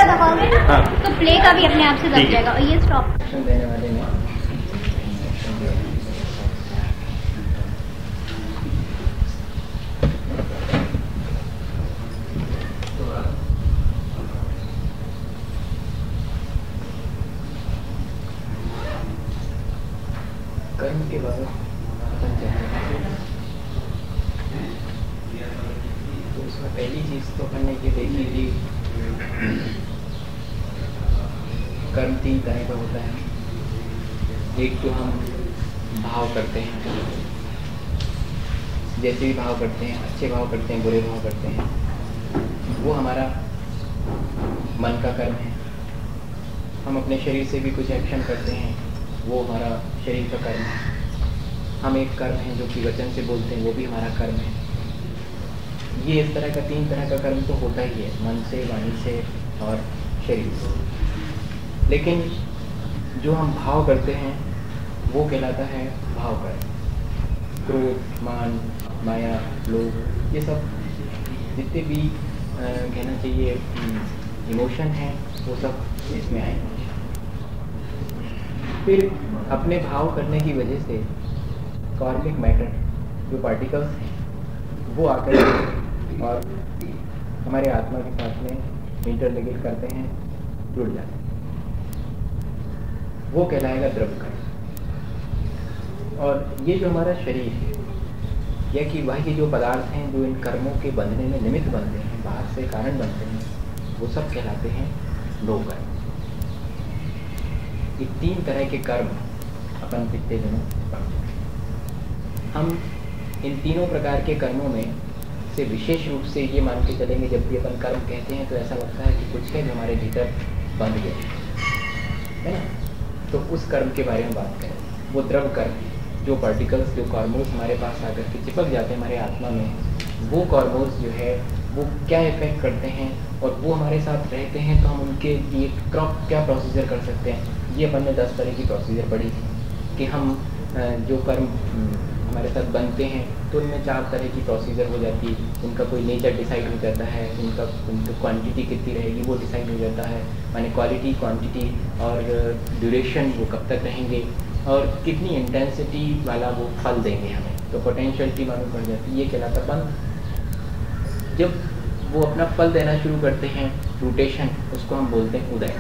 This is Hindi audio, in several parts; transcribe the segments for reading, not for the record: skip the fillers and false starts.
दबाओगे ना तो प्ले का भी अपने आप से दब जाएगा और ये स्टॉप देने वाले में कर्म के बाद अपन चलते हैं। तो उसमें पहली चीज तो अपन ने ये देखी थी, कर्म 3 तरह का होता है। एक तो हम भाव करते हैं, जैसे भी भाव करते हैं, अच्छे भाव करते हैं, बुरे भाव करते हैं, वो हमारा मन का कर्म है। हम अपने शरीर से भी कुछ एक्शन करते हैं, वो हमारा शरीर का कर्म है। हम एक कर्म है जो कि वचन से बोलते हैं, वो भी हमारा कर्म है। ये इस तरह का 3 तरह का कर्म तो होता ही है, मन से, वाणी से और शरीर से। लेकिन जो हम भाव करते हैं वो कहलाता है भाव कर्म। क्रोध, मान, माया, लोभ, ये सब जितने भी कहना चाहिए इमोशन हैं वो सब इसमें आएंगे। फिर अपने भाव करने की वजह से कॉर्मिक मैटर जो पार्टिकल्स हैं वो आकर और हमारे आत्मा के साथ में इंटरलिंक करते हैं, जुड़ जाते हैं, वो कहलाएगा द्रव्य कर्म। और ये जो हमारा शरीर है या कि बाकी जो पदार्थ हैं जो इन कर्मों के बनने में निमित्त बनते हैं, बाहर से कारण बनते हैं, वो सब कहलाते हैं लोक कर्म। ये 3 तरह के कर्म अपन पिछले दिनों पढ़ते हैं। हम इन तीनों प्रकार के कर्मों में से विशेष रूप से ये मान के चलेंगे, जब भी अपन कर्म कहते हैं तो ऐसा लगता है कि कुछ है जो हमारे भीतर बंध गया है ना। तो उस कर्म के बारे में बात करें, वो द्रव्य कर्म, जो पार्टिकल्स, जो कॉर्मोस हमारे पास आकर के चिपक जाते हैं हमारे आत्मा में, वो कॉर्मोस जो है वो क्या इफेक्ट करते हैं और वो हमारे साथ रहते हैं, तो हम उनके लिए क्या प्रोसीजर कर सकते हैं। ये अपन ने 10 तरह की प्रोसीजर पढ़ी थी कि हम जो कर्म हमारे साथ बनते हैं तो उनमें 4 तरह की प्रोसीजर हो जाती है। उनका कोई नेचर डिसाइड हो जाता है, उनका क्वांटिटी कितनी रहेगी वो डिसाइड हो जाता है, माने क्वालिटी, क्वांटिटी और ड्यूरेशन, वो कब तक रहेंगे और कितनी इंटेंसिटी वाला वो फल देंगे हमें, तो पोटेंशियलिटी मालूम पड़ जाती है। ये कहलाता बंध। जब वो अपना फल देना शुरू करते हैं, रोटेशन, उसको हम बोलते हैं उदय।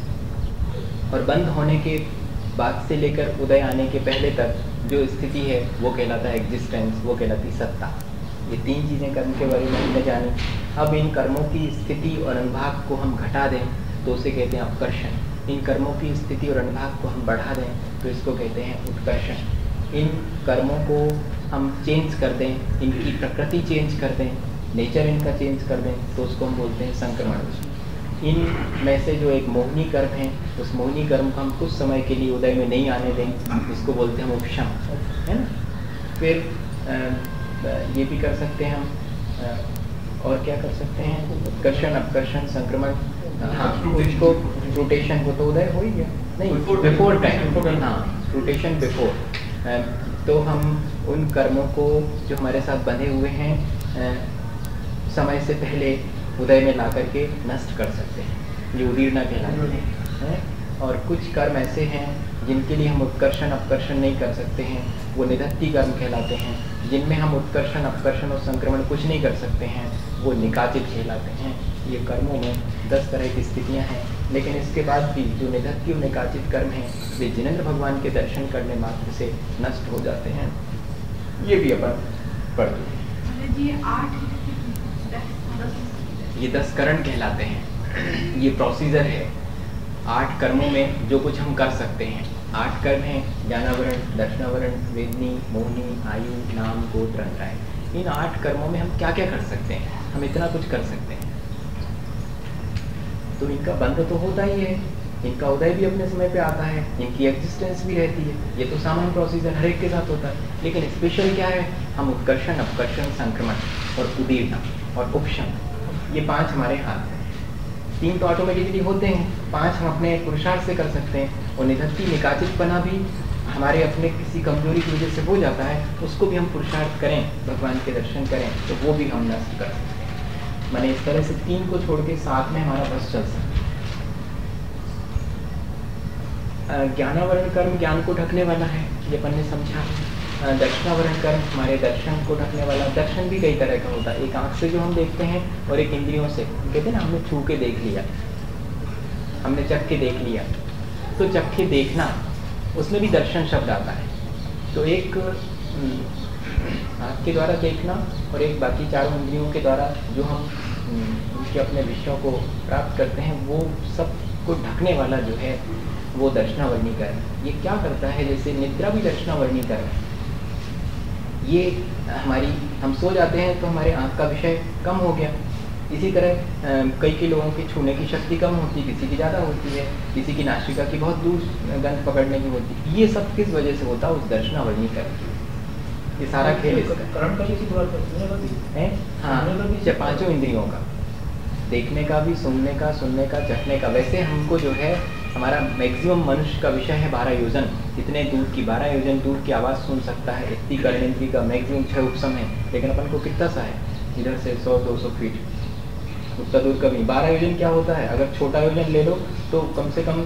और बंद होने के बाद से लेकर उदय आने के पहले तक जो स्थिति है वो कहलाता है एग्जिस्टेंस, वो कहलाती सत्ता। ये 3 चीज़ें कर्म के बारे में हमने जानी। अब इन कर्मों की स्थिति और अनुभाग को हम घटा दें तो उसे कहते हैं अपकर्षण। इन कर्मों की स्थिति और अनुभाग को हम बढ़ा दें तो इसको कहते हैं उत्कर्षण। इन कर्मों को हम चेंज कर दें, इनकी प्रकृति चेंज कर दें, नेचर इनका चेंज कर दें तो उसको हम बोलते हैं संक्रमण। इन में से जो एक मोहिनी कर्म है, उस मोहिनी कर्म को हम कुछ समय के लिए उदय में नहीं आने दें, इसको बोलते हैं उपशम, है ना। फिर ये भी कर सकते हैं हम, और क्या कर सकते हैं, उत्कर्षण, अपकर्षण, संक्रमण। हाँ, उसको रोटेशन को तो उदय हो ही गया, नहीं बिफोर टाइम, हाँ रोटेशन बिफोर। तो हम उन कर्मों को जो हमारे साथ बंधे हुए हैं समय से पहले उदय में ला करके नष्ट कर सकते हैं, ये उदीर्णा कहलाते हैं। और कुछ कर्म ऐसे हैं जिनके लिए हम उत्कर्षण अपकर्षण नहीं कर सकते हैं, वो निधत्ति कर्म कहलाते हैं। जिनमें हम उत्कर्षण अपकर्षण और संक्रमण कुछ नहीं कर सकते हैं, वो निकाचित कहलाते हैं। ये कर्मों में 10 तरह की स्थितियाँ हैं, लेकिन इसके बाद भी जो निधत्ति और निकाचित कर्म हैं वे जिनेंद्र भगवान के दर्शन करने मात्र से नष्ट हो जाते हैं। ये भी अपन पढ़ चुके हैं। ये 10 करण कहलाते हैं। ये प्रोसीजर है 8 कर्मों में जो कुछ हम कर सकते हैं। 8 कर्म हैं, ज्ञानावरण, दर्शनावरण, वेदनी, मोहिनी, आयु, नाम, गोत्र, अंतराय। इन 8 कर्मों में हम क्या क्या कर सकते हैं, हम इतना कुछ कर सकते हैं। तो इनका बंध तो होता ही है, इनका उदय भी अपने समय पे आता है, इनकी एग्जिस्टेंस भी रहती है। ये तो सामान्य प्रोसीजर हर एक के साथ होता है, लेकिन स्पेशल क्या है, हम उत्कर्षण, अपकर्षण, संक्रमण और उदीर्णा और उपशम, ये 5 हमारे हाथ हैं। 3 तो ऑटोमेटिकली होते हैं, 5 हम अपने पुरुषार्थ से कर सकते हैं। और निधत्ति निकाचितपना भी हमारे अपने किसी कमजोरी की वजह से हो जाता है, उसको भी हम पुरुषार्थ करें, भगवान के दर्शन करें तो वो भी हम नष्ट कर सकते हैं। मैंने इस तरह से 3 को छोड़ के 7 में हमारा बस चल सकता है। ज्ञानावरण कर्म ज्ञान को ढकने वाला है, ये अपन ने समझा। दर्शनावरण कर्म हमारे दर्शन को ढकने वाला। दर्शन भी कई तरह का होता है, एक आँख से जो हम देखते हैं और एक इंद्रियों से। कहते हैं ना, हमने छू के देख लिया, हमने चख के देख लिया, तो चख के देखना, उसमें भी दर्शन शब्द आता है। तो एक आँख के द्वारा देखना और एक बाकी चारों इंद्रियों के द्वारा जो हम उनके अपने विषयों को प्राप्त करते हैं, वो सब को ढकने वाला जो है वो दर्शनावरणी कर्म। ये क्या करता है, जैसे निद्रा भी दर्शनावरणी कर्म है। ये हम सो जाते हैं तो हमारे आँख का विषय कम हो गया। इसी तरह कई लोगों की छूने की शक्ति कम होती है, किसी की ज़्यादा होती है, किसी की नासिका की बहुत दूर गंध पकड़ने की होती है। ये सब किस वजह से होता है? उस दर्शनावरणी कर्म। ये सारा खेल इसका है। हाँ, पांचों इंद्रियों का, देखने का भी, सुनने का, चखने का। वैसे हमको जो है हमारा मैक्सिमम मनुष्य का विषय है 12 योजन। इतने दूर की 12 योजन दूर की आवाज़ सुन सकता है। इतनी कर्णेंद्रिय का मैक्सिमम 6 उपसम है, लेकिन अपन को कितना सा है? इधर से 100-200 फीट, उतना दूर का भी। 12 योजन क्या होता है? अगर छोटा योजन ले लो तो कम से कम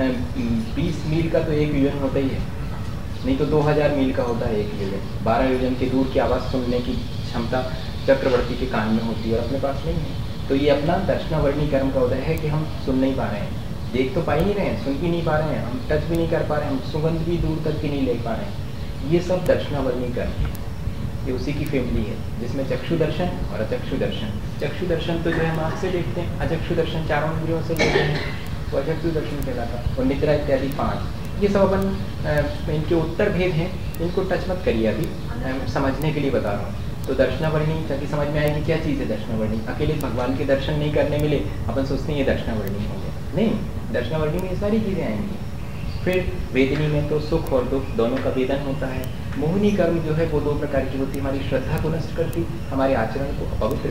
20 मील का तो एक योजन होता ही है, नहीं तो 2000 मील का होता है एक योजन। 12 योजन की दूर की आवाज़ सुनने की क्षमता चक्रवर्ती के कान में होती है और अपने पास नहीं है। तो ये अपना दर्शनावरणी कर्म का उदय है कि हम सुन नहीं पा रहे हैं, देख तो पा ही नहीं रहे हैं, सुन भी नहीं पा रहे हैं, हम टच भी नहीं कर पा रहे हैं, हम सुगंध भी दूर तक की नहीं ले पा रहे हैं। ये सब दर्शनावरणी कर्म है। ये उसी की फैमिली है जिसमें चक्षु दर्शन और अचक्षु दर्शन। चक्षु दर्शन तो जो है हम आँख से देखते हैं, अचक्षु दर्शन चारों इंद्रियों से लेते हैं, वो अचक्षु दर्शन कहलाता है। और निद्रा इत्यादि 5, ये सब अपन इनके उत्तर भेद हैं, इनको टच मत करिए अभी, समझने के लिए बता रहा हूँ। तो दर्शनावरणी, ताकि समझ में आएगी क्या चीज़ है दर्शनावरणी। अकेले भगवान के दर्शन नहीं करने मिले, अपन सोचते हैं ये दर्शनावरणी हो गया। नहीं, दर्शनावरणी में ये सारी चीज़ें आएंगी। फिर वेदनी में तो सुख और दुख दोनों का वेदन होता है। मोहिनी कर्म जो है वो 2 प्रकार की होती है, हमारी श्रद्धा को नष्ट करती, हमारे आचरण को अपवित्र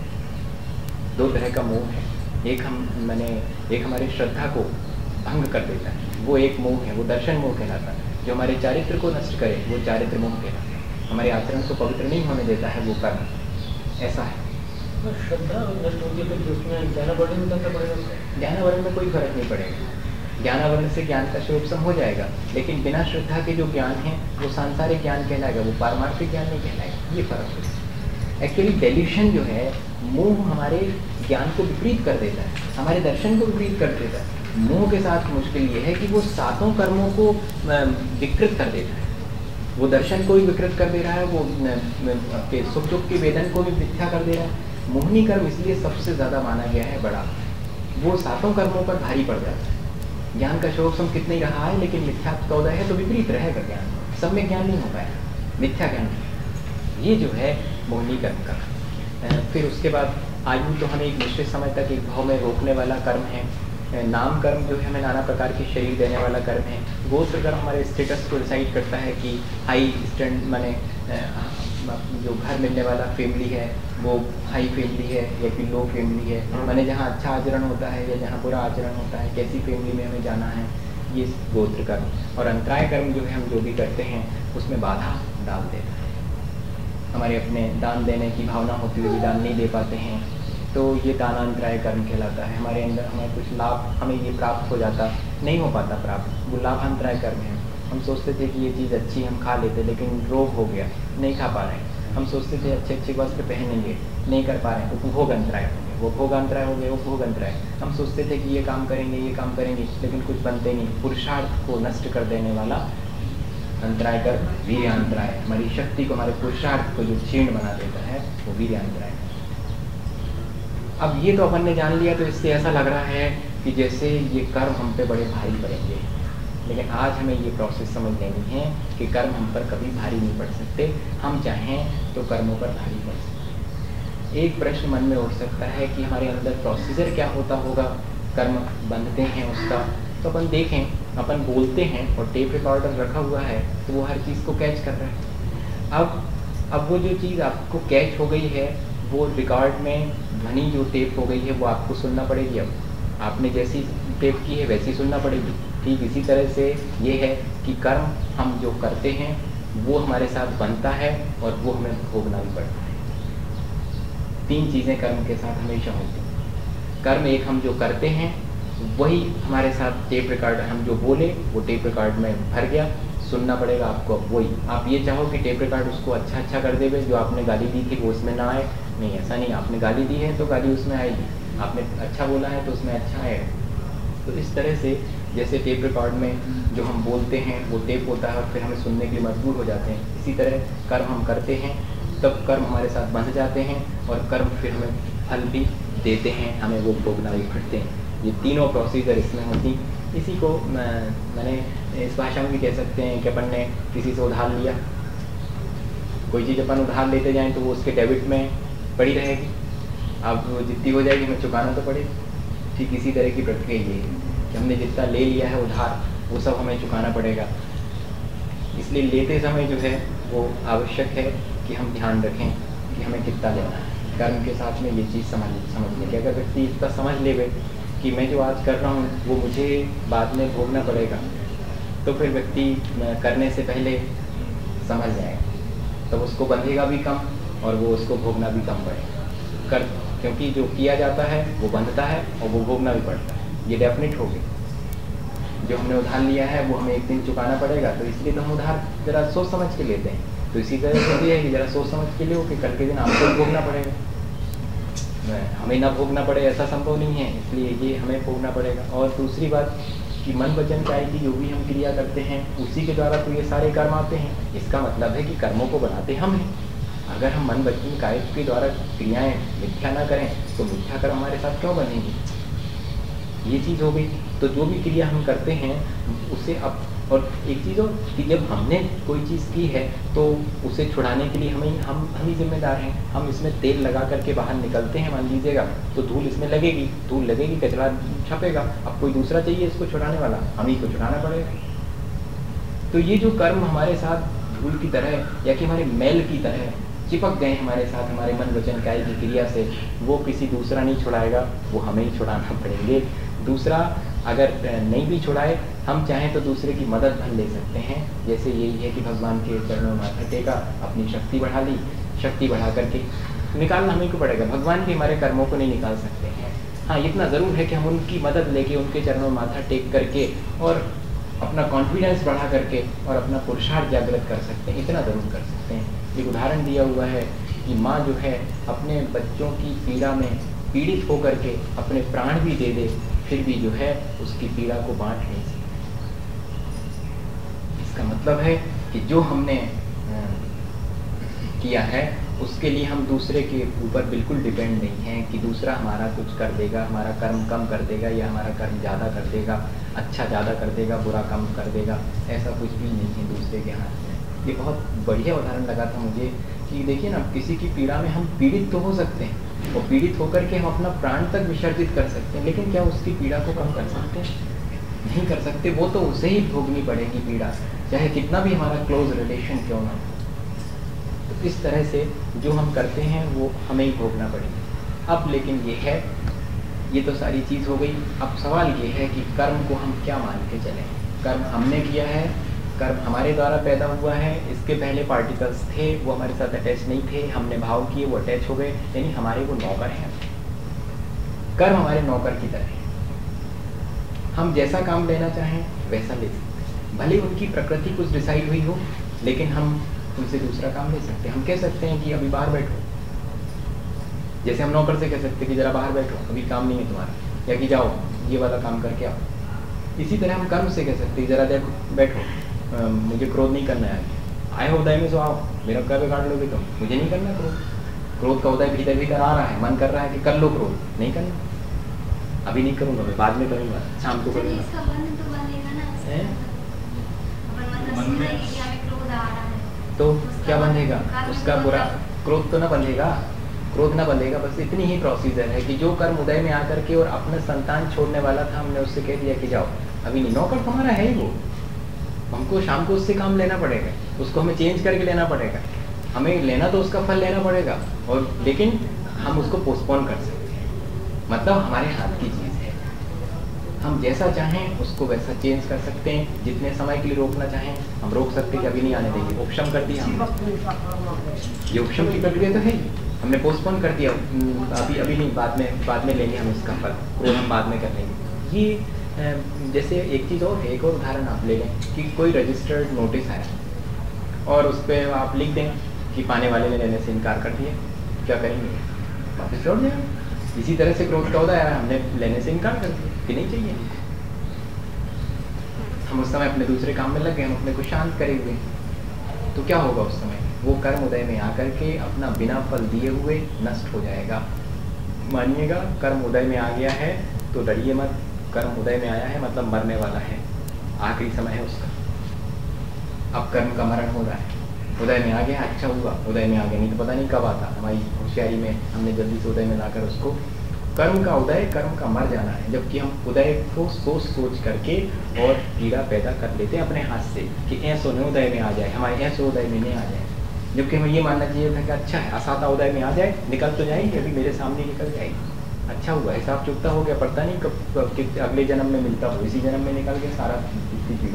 करती। 2 तरह का मोह है। एक हमारे श्रद्धा को भंग कर देता है, वो एक मोह है, वो दर्शन मोह कहलाता है। जो हमारे चारित्र को नष्ट करे वो चारित्र मोह कहलाता है। हमारे आचरण को पवित्र नहीं होने देता है वो कर्म। ऐसा है। श्रद्धा नष्ट होती है तो उसमें ज्ञानावरण में करना पड़ेगा। ज्ञानावरण में कोई फर्क नहीं पड़ेगा। ज्ञानावरण से ज्ञान का स्वरूपसम हो जाएगा, लेकिन बिना श्रद्धा के जो ज्ञान है वो सांसारिक ज्ञान कहलाएगा, वो पारमार्थिक ज्ञान नहीं कहलाएगा। ये फर्क है। एक्चुअली डेल्यूशन जो है, मोह हमारे ज्ञान को विपरीत कर देता है, हमारे दर्शन को विपरीत कर देता है। मोह के साथ मुश्किल ये है कि वो 7 कर्मों को विकृत कर देता है। वो दर्शन को भी विकृत कर दे रहा है, वो सुख दुख के वेदन को भी मिथ्या कर दे रहा है। मोहिनी कर्म इसलिए सबसे ज़्यादा माना गया है बड़ा, वो 7 कर्मों पर भारी पड़ जाता है। ज्ञान का शोक सम कितना ही रहा है, लेकिन मिथ्या का उदय है तो विपरीत रहेगा ज्ञान, सब में ज्ञान नहीं हो पाएगा, मिथ्या ज्ञान। ये जो है मोहिनी कर्म का। फिर उसके बाद आयु तो हमें एक निश्चित समय तक एक भाव में रोकने वाला कर्म है। नाम कर्म जो है हमें नाना प्रकार के शरीर देने वाला कर्म है। गोत्र कर्म हमारे स्टेटस को डिसाइड करता है कि हाई स्टैंड माने जो घर मिलने वाला फैमिली है वो हाई फैमिली है या फिर लो फैमिली है, माने जहाँ अच्छा आचरण होता है या जहाँ बुरा आचरण होता है, कैसी फैमिली में हमें जाना है, ये गोत्र कर्म। और अंतराय कर्म जो है हम जो भी करते हैं उसमें बाधा डाल देता है। हमारे अपने दान देने की भावना होती हुई दान नहीं दे पाते हैं तो ये दानांतराय कर्म कहलाता है। हमारे अंदर हमें कुछ लाभ हमें ये प्राप्त हो जाता, नहीं हो पाता प्राप्त, वो लाभांतराय कर्म है। हम सोचते थे कि ये चीज़ अच्छी हम खा लेते, लेकिन रोग हो गया, नहीं खा पा रहे हैं। हम सोचते थे अच्छे अच्छे वस्त्र पहनेंगे, नहीं कर पा रहे हैं, उपभोग अंतराय हो गए, वो भोगांतराय हो गए, उपभोग अंतराय। हम सोचते थे कि ये काम करेंगे, लेकिन कुछ बनते नहीं। पुरुषार्थ को नष्ट कर देने वाला अंतराय कर्म वीर्यांतराय, हमारी शक्ति को, हमारे पुरुषार्थ को जो क्षीण बना देता है वो वीर्यांतराय। अब ये तो अपन ने जान लिया, तो इससे ऐसा लग रहा है कि जैसे ये कर्म हम पे बड़े भारी पड़ेंगे, लेकिन आज हमें ये प्रोसेस समझ लेनी है कि कर्म हम पर कभी भारी नहीं पड़ सकते। हम चाहें तो कर्मों पर भारी पड़ सकते। एक प्रश्न मन में उठ सकता है कि हमारे अंदर प्रोसीजर क्या होता होगा कर्म बंधते हैं उसका। तो अपन देखें, अपन बोलते हैं और टेप रिकॉर्डर रखा हुआ है तो वो हर चीज़ को कैच कर रहा है। अब वो जो चीज़ आपको कैच हो गई है, वो रिकॉर्ड में ध्वनि जो टेप हो गई है वो आपको सुनना पड़ेगी। अब आपने जैसी टेप की है वैसी सुनना पड़ेगी। ठीक इसी तरह से ये है कि कर्म हम जो करते हैं वो हमारे साथ बनता है और वो हमें भोगना भी पड़ता है। 3 चीज़ें कर्म के साथ हमेशा होती हैं। कर्म एक हम जो करते हैं वही हमारे साथ टेप रिकॉर्ड, हम जो बोले वो टेप रिकॉर्ड में भर गया, सुनना पड़ेगा आपको। अब वही आप ये चाहो कि टेप रिकॉर्ड उसको अच्छा कर देवे, जो आपने गाली दी थी वो उसमें ना आए, नहीं ऐसा नहीं। आपने गाली दी है तो गाली उसमें आएगी, आपने अच्छा बोला है तो उसमें अच्छा आएगा। तो इस तरह से जैसे टेप रिकॉर्ड में जो हम बोलते हैं वो टेप होता है और फिर हमें सुनने के लिए मजबूर हो जाते हैं, इसी तरह कर्म हम करते हैं तब कर्म हमारे साथ बंध जाते हैं और कर्म फिर हमें फल भी देते हैं, हमें वो भोगना भी पड़ते हैं। ये तीनों प्रोसीजर इसमें होती। इसी को मैंने इस भाषा में भी कह सकते हैं कि अपन ने किसी से उधार लिया, कोई चीज़ अपन उधार लेते जाएं तो वो उसके डेबिट में पड़ी रहेगी, अब जितनी हो जाएगी हमें चुकाना तो पड़ेगा। ठीक इसी तरह की प्रक्रिया ये है कि हमने जितना ले लिया है उधार वो सब हमें चुकाना पड़ेगा। इसलिए लेते समय जो है वो आवश्यक है कि हम ध्यान रखें कि हमें कितना लेना है। कर्म के साथ में ये चीज़ समझ लें कि अगर व्यक्ति इतना समझ लेवे कि मैं जो आज कर रहा हूँ वो मुझे बाद में भोगना पड़ेगा, तो फिर व्यक्ति करने से पहले समझ जाएगा, तब उसको बंधेगा भी कम और वो उसको भोगना भी कम पड़ेगा। क्योंकि जो किया जाता है वो बंधता है और वो भोगना भी पड़ता है, ये डेफिनेट हो गई। जो हमने उधार लिया है वो हमें एक दिन चुकाना पड़ेगा, तो इसलिए तो हम उधार जरा सोच समझ के लेते हैं। तो इसी तरह से भी है कि जरा सोच समझ के लिए हो कि कल के दिन आपको भी भोगना पड़ेगा, हमें ना भोगना पड़े ऐसा संभव नहीं है, इसलिए ये हमें भोगना पड़ेगा। और दूसरी बात कि मन वचन काया की जो भी हम क्रिया करते हैं उसी के द्वारा तो ये सारे कर्म आते हैं। इसका मतलब है कि कर्मों को बनाते हम हैं। अगर हम मन वचन काया के द्वारा क्रियाएं मिथ्या ना करें तो मिथ्या कर्म हमारे साथ क्यों बनेंगे, ये चीज़ हो गई। तो जो भी क्रिया हम करते हैं उसे अब, और एक चीज़ हो कि जब हमने कोई चीज़ की है तो उसे छुड़ाने के लिए हम ही जिम्मेदार हैं। हम इसमें तेल लगा करके बाहर निकलते हैं, मान लीजिएगा, तो धूल इसमें लगेगी, कचरा छपेगा। अब कोई दूसरा चाहिए इसको छुड़ाने वाला, हम ही को छुड़ाना पड़ेगा। तो ये जो कर्म हमारे साथ धूल की तरह या कि हमारे मैल की तरह चिपक गए हमारे साथ, हमारे मन वचन काया की क्रिया से, वो किसी दूसरा नहीं छुड़ाएगा, वो हमें ही छुड़ाना पड़ेंगे। दूसरा अगर नहीं भी छुड़ाए, हम चाहें तो दूसरे की मदद भर ले सकते हैं। जैसे यही है कि भगवान के चरणों में माथा टेका, अपनी शक्ति बढ़ा ली, शक्ति बढ़ा करके निकालना हमें को पड़ेगा, भगवान भी हमारे कर्मों को नहीं निकाल सकते हैं। हाँ, इतना ज़रूर है कि हम उनकी मदद लेके उनके चरणों में माथा टेक करके और अपना कॉन्फिडेंस बढ़ा करके और अपना पुरुषार्थ जागृत कर सकते हैं, इतना ज़रूर कर सकते हैं। एक उदाहरण दिया हुआ है कि माँ जो है अपने बच्चों की पीड़ा में पीड़ित होकर के अपने प्राण भी दे दे, फिर भी जो है उसकी पीड़ा को बांट नहीं सकती। इसका मतलब है कि जो हमने किया है उसके लिए हम दूसरे के ऊपर बिल्कुल डिपेंड नहीं हैं कि दूसरा हमारा कुछ कर देगा, हमारा कर्म कम कर देगा या हमारा कर्म ज़्यादा कर देगा, अच्छा ज़्यादा कर देगा, बुरा कम कर देगा, ऐसा कुछ भी नहीं है दूसरे के हाथ में। ये बहुत बढ़िया उदाहरण लगा था मुझे कि देखिए ना, किसी की पीड़ा में हम पीड़ित तो हो सकते हैं और पीड़ित होकर के हम अपना प्राण तक विसर्जित कर सकते हैं, लेकिन क्या उसकी पीड़ा को कम कर सकते हैं? नहीं कर सकते। वो तो उसे ही भोगनी पड़ेगी पीड़ा, चाहे कितना भी हमारा क्लोज रिलेशन क्यों ना हो। तो इस तरह से जो हम करते हैं वो हमें ही भोगना पड़ेगा। अब लेकिन ये है, ये तो सारी चीज़ हो गई। अब सवाल ये है कि कर्म को हम क्या मान के चलें। कर्म हमने किया है, कर्म हमारे द्वारा पैदा हुआ है, इसके पहले पार्टिकल्स थे, वो हमारे साथ अटैच नहीं थे, हमने भाव किए, वो अटैच हो गए, यानी हमारे वो नौकर हैं। कर्म हमारे नौकर की तरह है, हम जैसा काम लेना चाहें वैसा ले सकते हैं। भले उनकी प्रकृति कुछ डिसाइड हुई हो, लेकिन हम उनसे दूसरा काम ले सकते हैं। हम कह सकते हैं कि अभी बाहर बैठो, जैसे हम नौकर से कह सकते हैं कि जरा बाहर बैठो, अभी काम नहीं है तुम्हारा, या कि जाओ ये वाला काम करके आओ। इसी तरह हम कर्म से कह सकते हैं जरा देखो बैठो, मुझे क्रोध नहीं करना है, आए हो उदय में सो आओ, मेरा क्या बिगाड़ लोगे तुम, मुझे नहीं करना क्रोध। क्रोध का उदय भीतर भीतर आ रहा है, मन कर रहा है कि कर लो क्रोध, नहीं करना, अभी नहीं करूँगा, मैं बाद में करूँगा, शाम को करूँगा। तो क्या बंधेगा उसका बुरा, क्रोध तो ना बंधेगा, क्रोध ना बंधेगा। बस इतनी ही प्रोसीजर है कि जो कर्म उदय में आकर के और अपना संतान छोड़ने वाला था, हमने उससे कह दिया कि जाओ, अभी नहीं, नौकर हमारा है ही वो, हमको शाम को उससे काम लेना पड़ेगा, उसको हमें चेंज करके लेना पड़ेगा, हमें लेना तो उसका फल लेना पड़ेगा, और लेकिन हम उसको पोस्टपोन कर सकते हैं, मतलब हमारे हाथ की चीज़ है। हम जैसा चाहें उसको वैसा चेंज कर सकते हैं, जितने समय के लिए रोकना चाहें हम रोक सकते हैं कि अभी नहीं आने देंगे, उपशम कर दिया हमने। ये उपशम की प्रक्रिया तो है ही, हमने पोस्टपोन कर दिया, अभी नहीं, बाद में लेंगे हम इसका फल, क्रोध हम बाद में कर लेंगे। ये जैसे एक चीज़ और है, एक और उदाहरण आप ले लें कि कोई रजिस्टर्ड नोटिस आया और उस पर आप लिख दें कि पाने वाले ने लेने से इनकार कर दिया, क्या करेंगे? वापस लौट जाएगा। इसी तरह से क्रोध का होता है, हमने लेने से इनकार कर दिया कि नहीं चाहिए, हम उस समय अपने दूसरे काम में लग गए, हम अपने को शांत करे हुए, तो क्या होगा उस समय? वो कर्म उदय में आकर के अपना बिना फल दिए हुए नष्ट हो जाएगा। मानिएगा कर्म उदय में आ गया है तो डरिए मत, कर्म उदय में आया है मतलब मरने वाला है, आखिरी समय है उसका। अब कर्म का मरण हो रहा है, उदय में आ गया, अच्छा हुआ उदय में आ गया, नहीं तो पता नहीं कब आता। हमारी होशियारी में हमने जल्दी से उदय में लाकर उसको, कर्म का उदय कर्म का मर जाना है। जबकि हम उदय को सोच सोच करके और पीड़ा पैदा कर लेते हैं अपने हाथ से कि ऐसो न उदय में आ जाए, हमारे ऐसो उदय में नहीं आ जाए। जबकि हमें ये मानना चाहिए था कि अच्छा है असाता उदय में आ जाए, निकल तो जाएगी, अभी मेरे सामने निकल जाएगी, अच्छा हुआ, हिसाब चुकता हो गया, पड़ता नहीं कब अगले जन्म में मिलता हो, इसी जन्म में निकल गया सारा इतनी पीड़ा।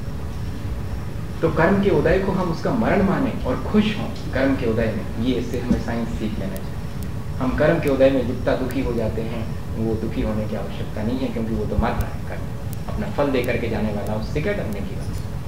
तो कर्म के उदय को हम उसका मरण माने और खुश हों कर्म के उदय में, ये इससे हमें साइंस सीख लेना चाहिए। हम कर्म के उदय में जितना दुखी हो जाते हैं वो दुखी होने की आवश्यकता नहीं है, क्योंकि वो तो मर रहा है, कर्म अपना फल दे करके जाने वाला, उससे क्या करने की बात।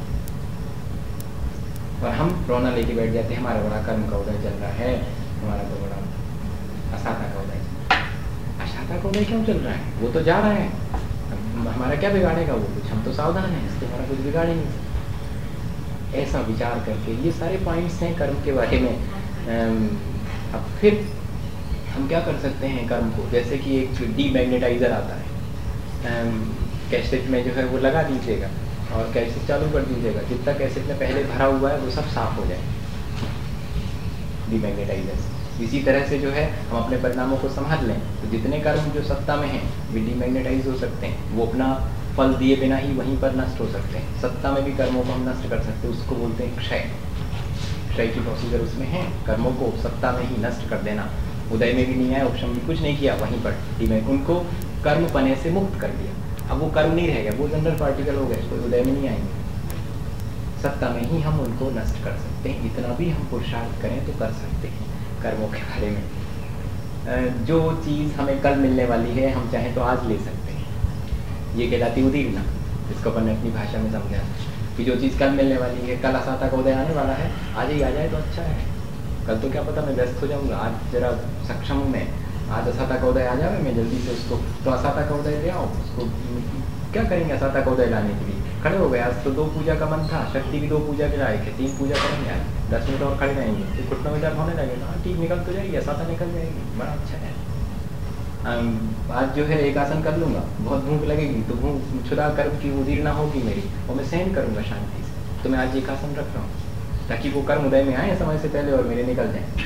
और हम रोना लेके बैठ जाते हैं, हमारा बड़ा कर्म का उदय चल रहा है, हमारा तो बड़ा असाता का उदय। असाता का उदय क्यों चल रहा है? वो तो जा रहा है, हमारा क्या बिगाड़ेगा वो कुछ, हम तो सावधान हैं, इससे हमारा कुछ बिगाड़े नहीं। ऐसा विचार करके ये सारे पॉइंट्स हैं कर्म के बारे में। अब फिर हम क्या कर सकते हैं कर्म को, जैसे कि एक डीमैग्नेटाइजर आता है, कैसेट में जो है वो लगा दीजिएगा और कैसेट चालू कर दीजिएगा, जितना कैसेट में पहले भरा हुआ है वो सब साफ हो जाए डीमैग्नेटाइजर से। इसी तरह से जो है हम अपने परिणामों को संभाल लें तो जितने कर्म जो सत्ता में हैं वे डीमैग्नेटाइज हो सकते हैं, वो अपना फल दिए बिना ही वहीं पर नष्ट हो सकते हैं। सत्ता में भी कर्मों को हम नष्ट कर सकते हैं, उसको बोलते हैं क्षय। क्षय की प्रोसीजर उसमें है, कर्मों को सत्ता में ही नष्ट कर देना। उदय में भी नहीं आया, उपशम भी कुछ नहीं किया, वहीं पर उनको कर्म पने से मुक्त कर दिया। अब वो कर्म नहीं रहेगा, वो जनरल पार्टिकल हो गए, कोई उदय में नहीं आएंगे, सत्ता में ही हम उनको नष्ट कर सकते हैं। इतना भी हम पुरुषार्थ करें तो कर सकते हैं कर्मों के बारे में। जो चीज़ हमें कल मिलने वाली है हम चाहें तो आज ले सकते हैं, ये कहलाती उदीरना, जिसको अपन ने अपनी भाषा में समझा कि जो चीज़ कल मिलने वाली है, कल असाता का उदय आने वाला है, आज ही आ जाए तो अच्छा है, कल तो क्या पता मैं व्यस्त हो जाऊंगा, आज जरा सक्षम हूँ मैं, आज असाता का उदय आ जाए, मैं जल्दी से उसको तो असाता का उदय ले आओ। उसको क्या करेंगे असाता का उदय लाने के लिए? खड़े हो गए, आज तो 2 पूजा का मन था, शक्ति की 2 पूजा के लायक है, 3 पूजा करेंगे आज, 10 मिनट और खड़े रहेंगे, फिर घुटनों में दर्द होने लगेगा, हाँ ठीक निकल तो जाएगी, असाता निकल जाएगी, बड़ा अच्छा है। आज जो है एक आसन कर लूँगा, बहुत भूख लगेगी तो भूख छुदा कर्म की उदीरना होगी मेरी और मैं सहन करूँगा शांति से, तो मैं आज एक आसन रख रहा हूँ ताकि वो कर्म उदय में आए समय से पहले और मेरे निकल जाए।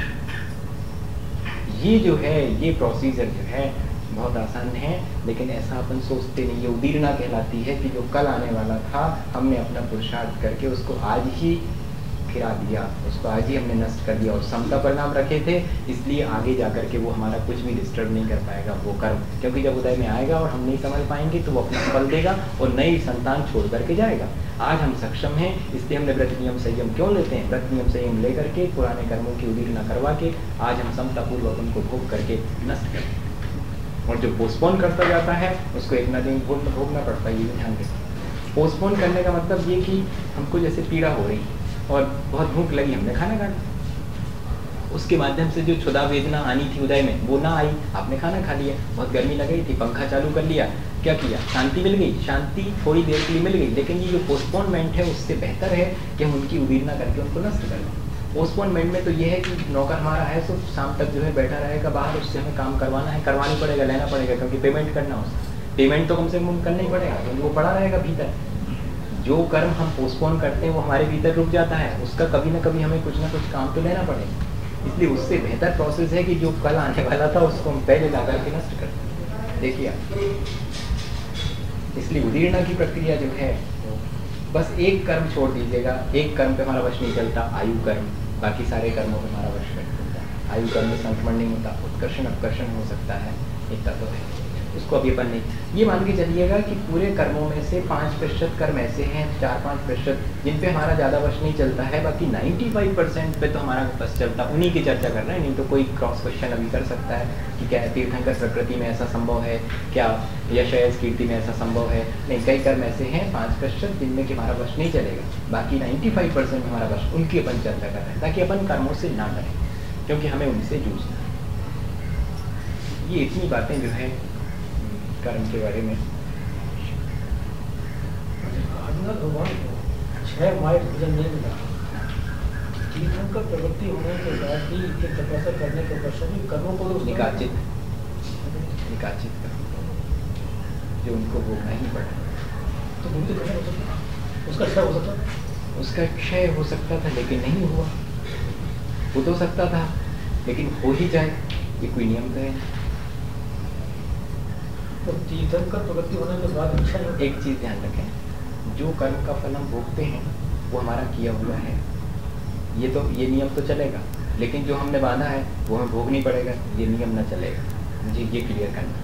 ये जो है ये प्रोसीजर जो है बहुत आसान है, लेकिन ऐसा अपन सोचते नहीं। ये उदीरना कहलाती है कि जो कल आने वाला था हमने अपना पुरुषार्थ करके उसको आज ही गिरा दिया, उसको आज ही हमने नष्ट कर दिया और समता परिणाम रखे थे, इसलिए आगे जाकर के वो हमारा कुछ भी डिस्टर्ब नहीं कर पाएगा वो कर्म, क्योंकि जब उदय में आएगा और हम नहीं समझ पाएंगे तो वो अपना फल देगा और नई संतान छोड़ करके जाएगा। आज हम सक्षम हैं, इसलिए हमने व्रत नियम संयम क्यों लेते हैं? व्रत नियम संयम लेकर के पुराने कर्मों की उदीरना करवा के आज हम समतापूर्वक उनको भोग करके नष्ट करते हैं। और जो पोस्टपोन करता जाता है उसको एक न दिन भोगना पड़ता है, ये भी ध्यान रखें। पोस्टपोन करने का मतलब ये कि हमको जैसे पीड़ा हो रही और बहुत भूख लगी, हमने खाना खा लिया, उसके माध्यम से जो क्षुधा वेदना आनी थी उदय में वो ना आई, आपने खाना खा लिया, बहुत गर्मी लग रही थी, पंखा चालू कर लिया, क्या किया, शांति मिल गई, शांति थोड़ी देर के लिए मिल गई, लेकिन ये जो पोस्टपोनमेंट है उससे बेहतर है कि हम उनकी उदीरना करके उनको नष्ट कर दें। पोस्टपोनमेंट में तो ये है कि नौकर हमारा है तो शाम तक जो है बैठा रहेगा बाहर, उससे हमें काम करवाना है, करवानी पड़ेगा, लेना पड़ेगा, क्योंकि पेमेंट करना उसका, पेमेंट तो कम से कम करना ही पड़ेगा, क्योंकि वो पड़ा रहेगा भीतर। जो कर्म हम पोस्टपोन करते हैं वो हमारे भीतर रुक जाता है, उसका कभी ना कभी हमें कुछ ना कुछ काम तो लेना पड़ेगा। इसलिए उससे बेहतर प्रोसेस है कि जो कल आने वाला था उसको हम पहले ला करके नष्ट कर दें। देखिए इसलिए उदीरना की प्रक्रिया जो है बस एक कर्म छोड़ दीजिएगा, एक कर्म पे हमारा वश नहीं चलता, आयु कर्म, बाकी सारे कर्मों पे हमारा वश नहीं चलता। आयु कर्म में संक्रमण नहीं होता, उत्कर्षण अपकर्षण हो सकता है, इतना तो है। उसको अभी अपन नहीं, ये मान के चलिएगा कि पूरे कर्मों में से 5% कर्म ऐसे हैं, 4-5% जिन पे हमारा ज़्यादा वश नहीं चलता है, बाकी 95% पे तो हमारा बस चलता, उन्हीं की चर्चा कर रहे हैं। नहीं तो कोई क्रॉस क्वेश्चन अभी कर सकता है कि क्या तीर्थंकर प्रकृति में ऐसा संभव है, क्या यशयस कीर्ति में ऐसा संभव है? नहीं, कई कर्म ऐसे हैं 5% जिनमें कि हमारा वश नहीं चलेगा, बाकी 95% हमारा वश, उनकी अपन चर्चा कर रहे हैं ताकि अपन कर्मों से ना डरें, क्योंकि हमें उनसे जूझना है। ये इतनी बातें जो है कर्म के बारे में। भगवान को 6 माइल भोजन नहीं मिला, तीर्थंकर प्रवृत्ति होने के बाद भी तपस्या करने के पश्चात भी कर्मों को निकाचित कर्म जो उनको भोगना ही पड़ा, तो वो तो कैसे हो सकता, उसका क्षय हो सकता, उसका क्षय हो सकता था लेकिन नहीं हुआ। हो तो सकता था लेकिन हो ही जाए, ये कोई नियम तो है। तो तीर्थंकर प्रवृत्ति होने के बाद अच्छा नहीं। एक चीज ध्यान रखें, जो कर्म का फल हम भोगते हैं वो हमारा किया हुआ है, ये नियम तो चलेगा, लेकिन जो हमने बांधा है वो हमें भोगनी पड़ेगा, ये नियम ना चलेगा। मुझे ये क्लियर करना,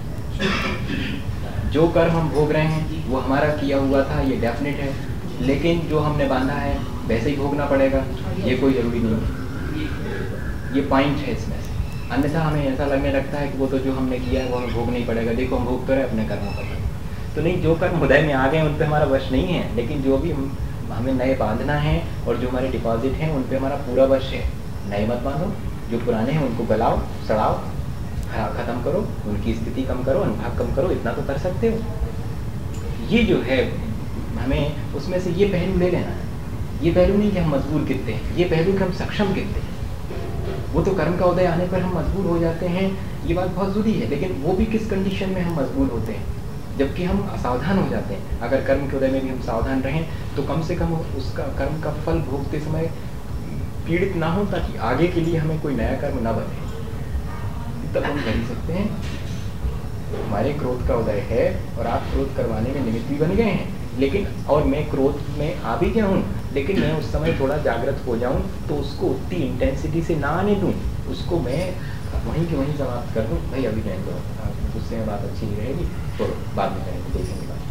जो कर्म हम भोग रहे हैं वो हमारा किया हुआ था, ये डेफिनेट है, लेकिन जो हमने बांधा है वैसे ही भोगना पड़ेगा, ये कोई जरूरी नहीं है। ये पॉइंट है इसमें से, अन्यथा हमें ऐसा लगने लगता है कि वो तो जो हमने किया है वो हमें भोगना ही पड़ेगा, देखो हम भोग तो रहे अपने कर्मों का। तो नहीं, जो कर्म हृदय में आ गए उन पे हमारा वश नहीं है, लेकिन जो भी हमें नए बांधना है और जो हमारे डिपॉजिट हैं उन पे हमारा पूरा वश है। नए मत बांधो, जो पुराने हैं उनको गलाओ, सड़ाओ, खत्म करो, उनकी स्थिति कम करो, अनुभाग कम करो, इतना तो कर सकते हो। ये जो है हमें उसमें से ये पहलू ले लेना है। ये पहलू नहीं कि हम मजबूर कितने हैं, ये पहलू कि हम सक्षम कितने हैं। वो तो कर्म का उदय आने पर हम मजबूर हो जाते हैं, ये बात बहुत जरूरी है, लेकिन वो भी किस कंडीशन में हम मजबूर होते हैं, जबकि हम असावधान हो जाते हैं। अगर कर्म के उदय में भी हम सावधान रहें तो कम से कम उसका कर्म का फल भोगते समय पीड़ित ना हो, ताकि आगे के लिए हमें कोई नया कर्म ना बने। तब हम कर ही सकते हैं। हमारे क्रोध का उदय है और आप क्रोध करवाने में निमित्त भी बन गए हैं, लेकिन और मैं क्रोध में आ भी गया हूँ, लेकिन मैं उस समय थोड़ा जागृत हो जाऊँ तो उसको उतनी इंटेंसिटी से ना आने दूँ, उसको मैं वहीं के वहीं समाप्त कर दूँ। भाई अभी नहीं दो, गुस्से में बात अच्छी नहीं रहेगी, तो बाद में करेंगे, देखेंगे बात।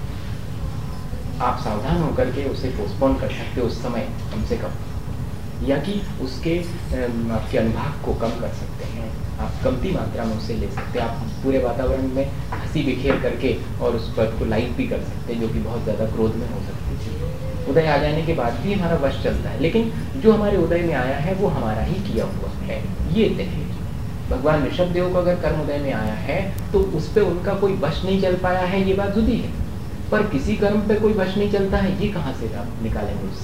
आप सावधान होकर के उसे पोस्टपोन कर सकते हो उस समय कम से कम, या कि उसके आपके अनुभाग को कम कर सकते हैं, आप कमती मात्रा में उसे ले सकते हैं। आप पूरे वातावरण में हंसी बिखेर करके और उस पर को लाइट भी कर सकते हैं, जो कि बहुत ज़्यादा क्रोध में हो सकती थी। उदय आ जाने के बाद भी हमारा वश चलता है, लेकिन जो हमारे उदय में आया है वो हमारा ही किया हुआ है, ये तय है। भगवान ऋषभ देव को अगर कर्म उदय में आया है तो उस पर उनका कोई वश नहीं चल पाया है, ये बात जुदी है। पर किसी कर्म पे कोई वश नहीं चलता है, ये कहाँ से आप निकालेंगे उससे?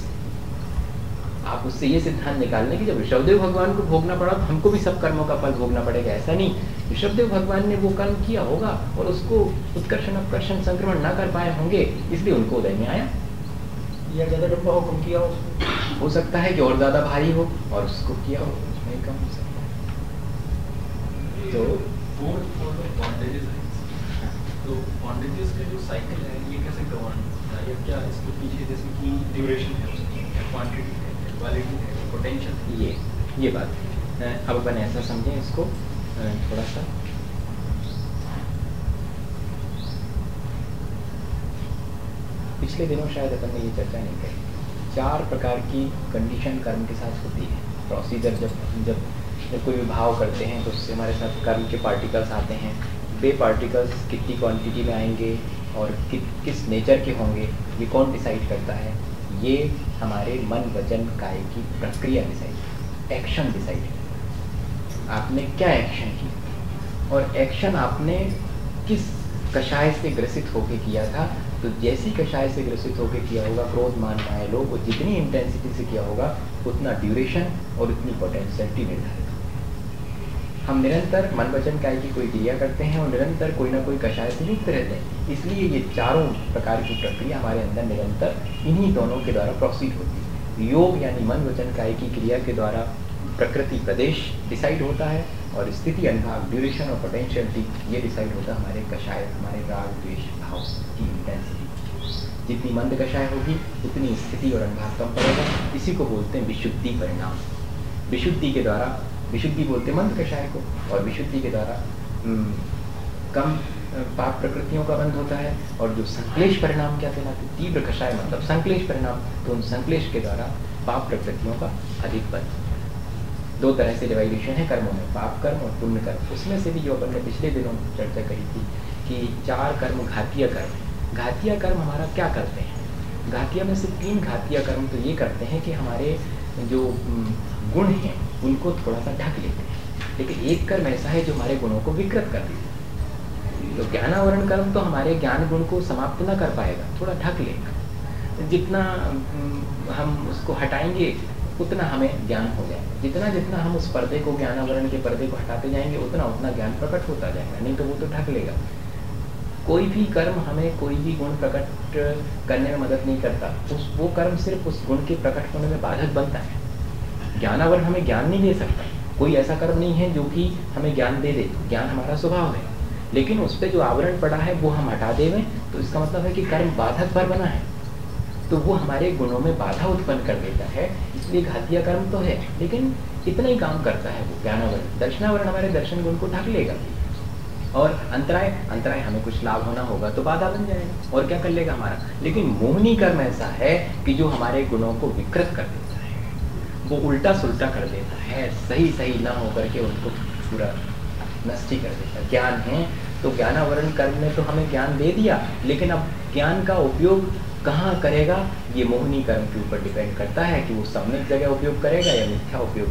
आप उससे ये सिद्धांत निकालने की जब ऋषभदेव भगवान को भोगना पड़ा तो हमको भी सब कर्मों का फल भोगना पड़ेगा, ऐसा नहीं। ऋषभदेव भगवान ने वो कर्म किया होगा और उसको उत्कर्षण अपकर्षण संक्रमण ना कर पाए होंगे, इसलिए उनको उदय में आया। या ज्यादा डब्बा हो, कम किया हो सकता है कि और ज्यादा भारी हो और उसको किया हो, उसमें कम हो सकता है। तो बॉन्डेजेस का जो साइकिल है ये कैसे गवर्न होता है, या क्या इसके पीछे जैसे कि ड्यूरेशन है उसकी, क्वांटिटी है, क्वालिटी है, पोटेंशियल, ये बात है। अब अपन ऐसा समझें इसको थोड़ा सा, पिछले दिनों शायद अपन ने ये चर्चा नहीं करी। 4 प्रकार की कंडीशन कर्म के साथ होती है। प्रोसीजर जब कोई विभाव करते हैं तो उससे हमारे साथ कर्म के पार्टिकल्स आते हैं। वे पार्टिकल्स कितनी क्वांटिटी में आएंगे और किस नेचर के होंगे, ये कौन डिसाइड करता है? ये हमारे मन वचन काय की प्रक्रिया डिसाइड, एक्शन डिसाइड। आपने क्या एक्शन किया और एक्शन आपने किस कषाय से ग्रसित होके किया था। तो जैसी कषाय से ग्रसित होके किया होगा, क्रोध मान पाए लोग, वो जितनी इंटेंसिटी से किया होगा उतना ड्यूरेशन और उतनी पोटेंशियलिटी निर्धारित। हम निरंतर मन वचन काय की कोई क्रिया करते हैं और निरंतर कोई ना कोई कषाय से युक्त रहते हैं, इसलिए ये चारों प्रकार की प्रक्रिया हमारे अंदर निरंतर इन्हीं दोनों के द्वारा प्रोसीड होती है। योग यानी मन वचन काय की क्रिया के द्वारा प्रकृति प्रदेश डिसाइड होता है और स्थिति अनुभाग ड्यूरेशन और पोटेंशियलिटी ये डिसाइड होता है हमारे कषाय, हमारे राग द्वेष भाव की इंटेंसिटी। जितनी मंद कषाय होगी उतनी स्थिति और अनुभाग कम पड़ेगा। इसी को बोलते हैं विशुद्धि परिणाम। विशुद्धि के द्वारा, विशुद्धि बोलते मंद कषाय को, और विशुद्धि के द्वारा कम पाप प्रकृतियों का बंध होता है, और जो संक्लेश परिणाम क्या कहलाते हैं, तीव्र कषाय मतलब संक्लेश परिणाम, तो उन संक्लेश के द्वारा पाप प्रकृतियों का अधिक बंध। दो तरह से डिवाइडेशन है कर्मों में, पाप कर्म और पुण्य कर्म। उसमें से भी जो अपन ने पिछले दिनों चर्चा करी थी कि 4 कर्म घातीय कर्म। घातीय कर्म हमारा क्या करते हैं, घातीय में से 3 घातीय कर्म तो ये करते हैं कि हमारे जो गुण हैं उनको थोड़ा सा ढक लेते हैं, लेकिन एक कर्म ऐसा है जो हमारे गुणों को विकृत कर देता है। तो ज्ञानावरण कर्म तो हमारे ज्ञान गुण को समाप्त न कर पाएगा, थोड़ा ढक लेगा। जितना हम उसको हटाएंगे उतना हमें ज्ञान हो जाएगा, जितना जितना हम उस पर्दे को, ज्ञानावरण के पर्दे को हटाते जाएंगे उतना उतना ज्ञान प्रकट होता जाएगा, नहीं तो वो तो ढक लेगा। कोई भी कर्म हमें कोई भी गुण प्रकट करने में मदद नहीं करता, वो कर्म सिर्फ उस गुण के प्रकट होने में बाधक बनता है। ज्ञानावरण हमें ज्ञान नहीं दे सकता, कोई ऐसा कर्म नहीं है जो कि हमें ज्ञान दे दे, ज्ञान हमारा स्वभाव है, लेकिन उस पर जो आवरण पड़ा है वो हम हटा देवें तो इसका मतलब है कि कर्म बाधक पर बना है, तो वो हमारे गुणों में बाधा उत्पन्न कर देता है। इसलिए घातीय कर्म तो है, लेकिन इतना ही काम करता है वो ज्ञानावरण। दर्शनावरण हमारे दर्शन गुण को ढक लेगा, और अंतराय हमें कुछ लाभ होना होगा तो बाधा बन जाएगा, और क्या कर लेगा हमारा। लेकिन मोहिनी कर्म ऐसा है कि जो हमारे गुणों को विकृत कर देता है, वो उल्टा सुल्टा कर देता है, सही सही ना होकर के उनको पूरा नष्ट ही कर देता है। ज्ञान है तो ज्ञानावरण कर्म ने तो हमें ज्ञान दे दिया, लेकिन अब ज्ञान का उपयोग कहाँ करेगा ये मोहिनी कर्म के ऊपर डिपेंड करता है कि वो सम्यक जगह उपयोग करेगा या मिथ्या उपयोग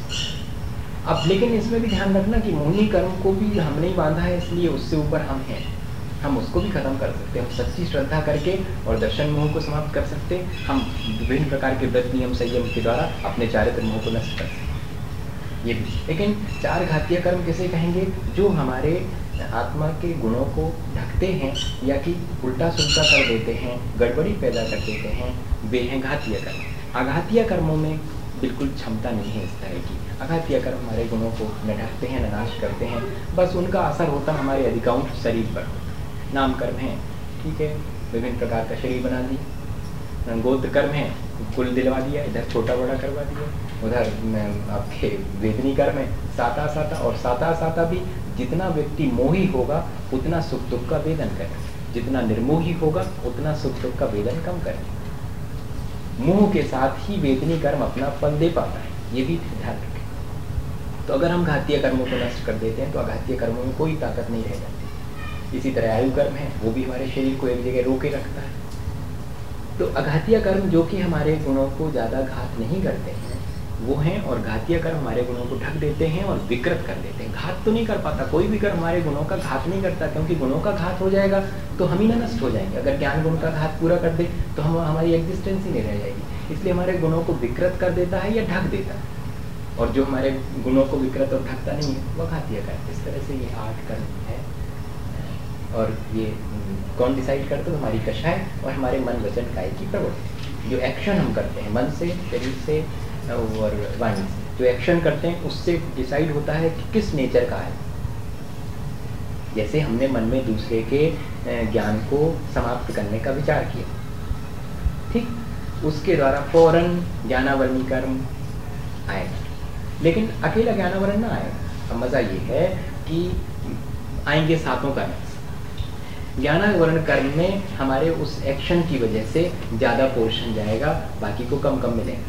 करेगा। अब लेकिन इसमें भी ध्यान रखना कि मोहिनी कर्म को भी हमने ही बांधा है, इसलिए उससे ऊपर हम हैं, हम उसको भी खत्म कर सकते हैं। हम सच्ची श्रद्धा करके और दर्शन मोह को समाप्त कर सकते हैं। हम विभिन्न प्रकार के व्रत नियम संयम के द्वारा अपने चारित्र मोह को नष्ट कर सकते हैं, ये भी। लेकिन 4 घातीय कर्म किसे कहेंगे, जो हमारे आत्मा के गुणों को ढकते हैं या कि उल्टा सुल्टा कर देते हैं, गड़बड़ी पैदा कर देते हैं, वे हैं घातीय कर्म। आघातीय कर्मों में बिल्कुल क्षमता नहीं है इस तरह की। आघातीय कर्म हमारे गुणों को न ढकते हैं न नाश करते हैं, बस उनका असर होता हमारे अधिकांश शरीर पर। नाम कर्म है, ठीक है, विभिन्न प्रकार का शरीर बना दिया। गोत्र कर्म है, कुल दिलवा दिया, इधर छोटा बड़ा करवा दिया, उधर आपके वेदनी कर्म है, साता साता। और साता साता भी जितना व्यक्ति मोही होगा उतना सुख दुख का वेदन करे, जितना निर्मोही होगा उतना सुख दुख का वेदन कम करे। मोह के साथ ही वेदनी कर्म अपना फल दे पाता है, ये भी ध्यान रखें। तो अगर हम घातीय कर्मों को नष्ट कर देते हैं तो अघातीय कर्मों में कोई ताकत नहीं रह जाती। इसी तरह आयु कर्म है, वो भी हमारे शरीर को एक जगह रोके रखता है। तो अघातीय कर्म जो कि हमारे गुणों को ज़्यादा घात नहीं करते हैं वो हैं, और घातीय कर्म हमारे गुणों को ढक देते हैं और विकृत कर देते हैं। घात तो नहीं कर पाता, कोई भी कर्म हमारे गुणों का घात नहीं करता, क्योंकि गुणों का घात हो जाएगा तो हम ही ना नष्ट हो जाएंगे। अगर ज्ञान गुण का घात पूरा कर दे तो हमारी एग्जिस्टेंस ही नहीं रह जाएगी। इसलिए हमारे गुणों को विकृत कर देता है या ढक देता है, और जो हमारे गुणों को विकृत और ढकता नहीं है वह घातीय कर्म। इस तरह से ये 8 कर्म है, और ये कौन डिसाइड करते हैं, हमारी कषाय और हमारे मन वचन काया की प्रवृत्ति। जो एक्शन हम करते हैं मन से, शरीर से और वाणी से, जो एक्शन करते हैं उससे डिसाइड होता है कि किस नेचर का है। जैसे हमने मन में दूसरे के ज्ञान को समाप्त करने का विचार किया, ठीक, उसके द्वारा फौरन ज्ञानावरणी कर्म आएगा, लेकिन अकेला ज्ञानावरण ना आएगा। अब मजा ये है कि आएंगे सातों कर्म। ज्ञानावरण कर्म में हमारे उस एक्शन की वजह से ज्यादा पोर्शन जाएगा, बाकी को कम कम मिलेगा।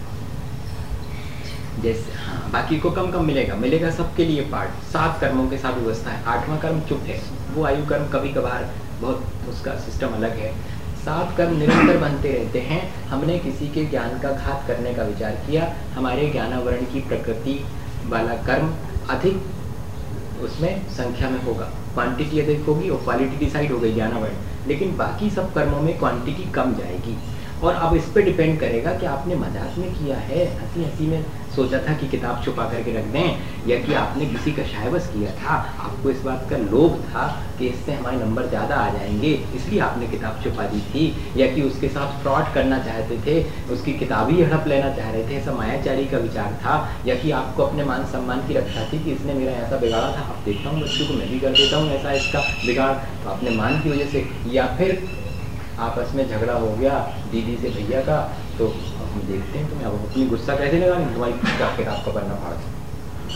जैसे हाँ, बाकी को कम कम मिलेगा सबके लिए पार्ट। 7 कर्मों के साथ व्यवस्था है। 8वां कर्म चुप है, वो आयु कर्म कभी कभार बहुत, उसका सिस्टम अलग है। 7 कर्म निरंतर बनते रहते हैं। हमने किसी के ज्ञान का घात करने का विचार किया, हमारे ज्ञानावरण की प्रकृति वाला कर्म अधिक उसमें संख्या में होगा, क्वांटिटी अधिक होगी और क्वालिटी डिसाइड हो गई ज्ञानावरण। लेकिन बाकी सब कर्मों में क्वांटिटी कम जाएगी। और अब इस पे डिपेंड करेगा कि आपने मजाक में किया है, हंसी हंसी में सोचा था कि किताब छुपा करके रख दें, या कि आपने किसी का शायबस किया था, आपको इस बात का लोभ था कि इससे हमारे नंबर ज़्यादा आ जाएंगे इसलिए आपने किताब छुपा दी थी, या कि उसके साथ फ्रॉड करना चाहते थे, उसकी किताब ही हड़प लेना चाह रहे थे, ऐसा मायाचारी का विचार था, या कि आपको अपने मान सम्मान की रक्षा थी कि इसने मेरा ऐसा बिगाड़ा था, अब देखता हूँ बच्चों को मैं भी कर देता हूँ ऐसा इसका बिगाड़, तो अपने मान की वजह से, या फिर आपस में झगड़ा हो गया दीदी से भैया का, तो हम देखते हैं तुम्हें अब अपनी गुस्सा कैसे लगानी, तुम्हारी किताब का पन्ना फाड़ दो।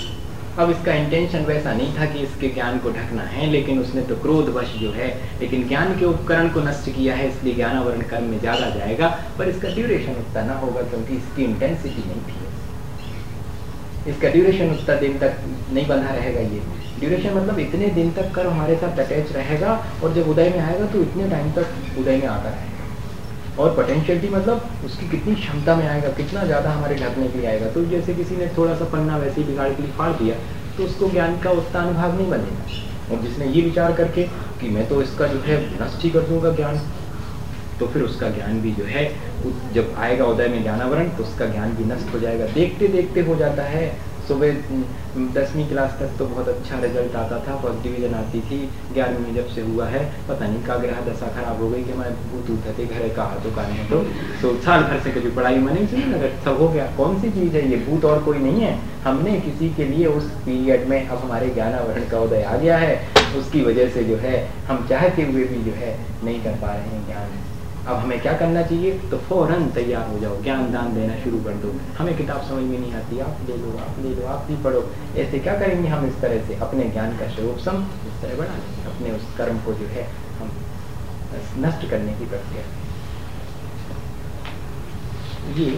अब इसका इंटेंशन वैसा नहीं था कि इसके ज्ञान को ढकना है, लेकिन उसने तो क्रोधवश जो है, लेकिन ज्ञान के उपकरण को नष्ट किया है, इसलिए ज्ञानावरण कर्म में ज्यादा जाएगा, पर इसका ड्यूरेशन उतना ना होगा क्योंकि इसकी इंटेंसिटी नहीं थी। इसका ड्यूरेशन उतना दिन तक नहीं बंधा रहेगा। ये ड्यूरेशन मतलब इतने दिन तक कर्म हमारे साथ अटैच रहेगा और जब उदय में आएगा तो इतने टाइम तक उदय में आता रहेगा। और पोटेंशियलिटी मतलब उसकी कितनी क्षमता में आएगा, कितना ज़्यादा हमारे ढकने के लिए आएगा। तो जैसे किसी ने थोड़ा सा पन्ना वैसे ही बिगाड़ के लिए फाड़ दिया तो उसको ज्ञान का उतना अनुभाग नहीं बनेगा। और जिसने ये विचार करके कि मैं तो इसका जो है नष्ट ही कर दूंगा ज्ञान, तो फिर उसका ज्ञान भी जो है जब आएगा उदय में ज्ञानावरण तो उसका ज्ञान भी नष्ट हो जाएगा। देखते देखते हो जाता है। सुबह 10वीं क्लास तक तो बहुत अच्छा रिजल्ट आता था, फर्स्ट डिवीजन आती थी। 11वीं में जब से हुआ है पता नहीं का ग्रह दशा खराब हो गई कि मैं भूत उठते घर कहा तो कहने तो साल भर से कभी पढ़ाई मैंने सुनी अगर सब हो गया। कौन सी चीज़ है ये, भूत और कोई नहीं है। हमने किसी के लिए उस पीरियड में अब हमारे ज्ञानावरण का उदय आ गया है, उसकी वजह से जो है हम चाहते हुए भी जो है नहीं कर पा रहे हैं ज्ञान। अब हमें क्या करना चाहिए, तो फौरन तैयार हो जाओ, ज्ञान दान देना शुरू कर दो। हमें किताब समझ में नहीं आती, आप ले लो, आप ले लो, आप भी पढ़ो। ऐसे क्या करेंगे हम, इस तरह से अपने ज्ञान का स्वरूप इस तरह बढ़ा लेंगे, अपने उस कर्म को जो है हम नष्ट करने की प्रक्रिया। ये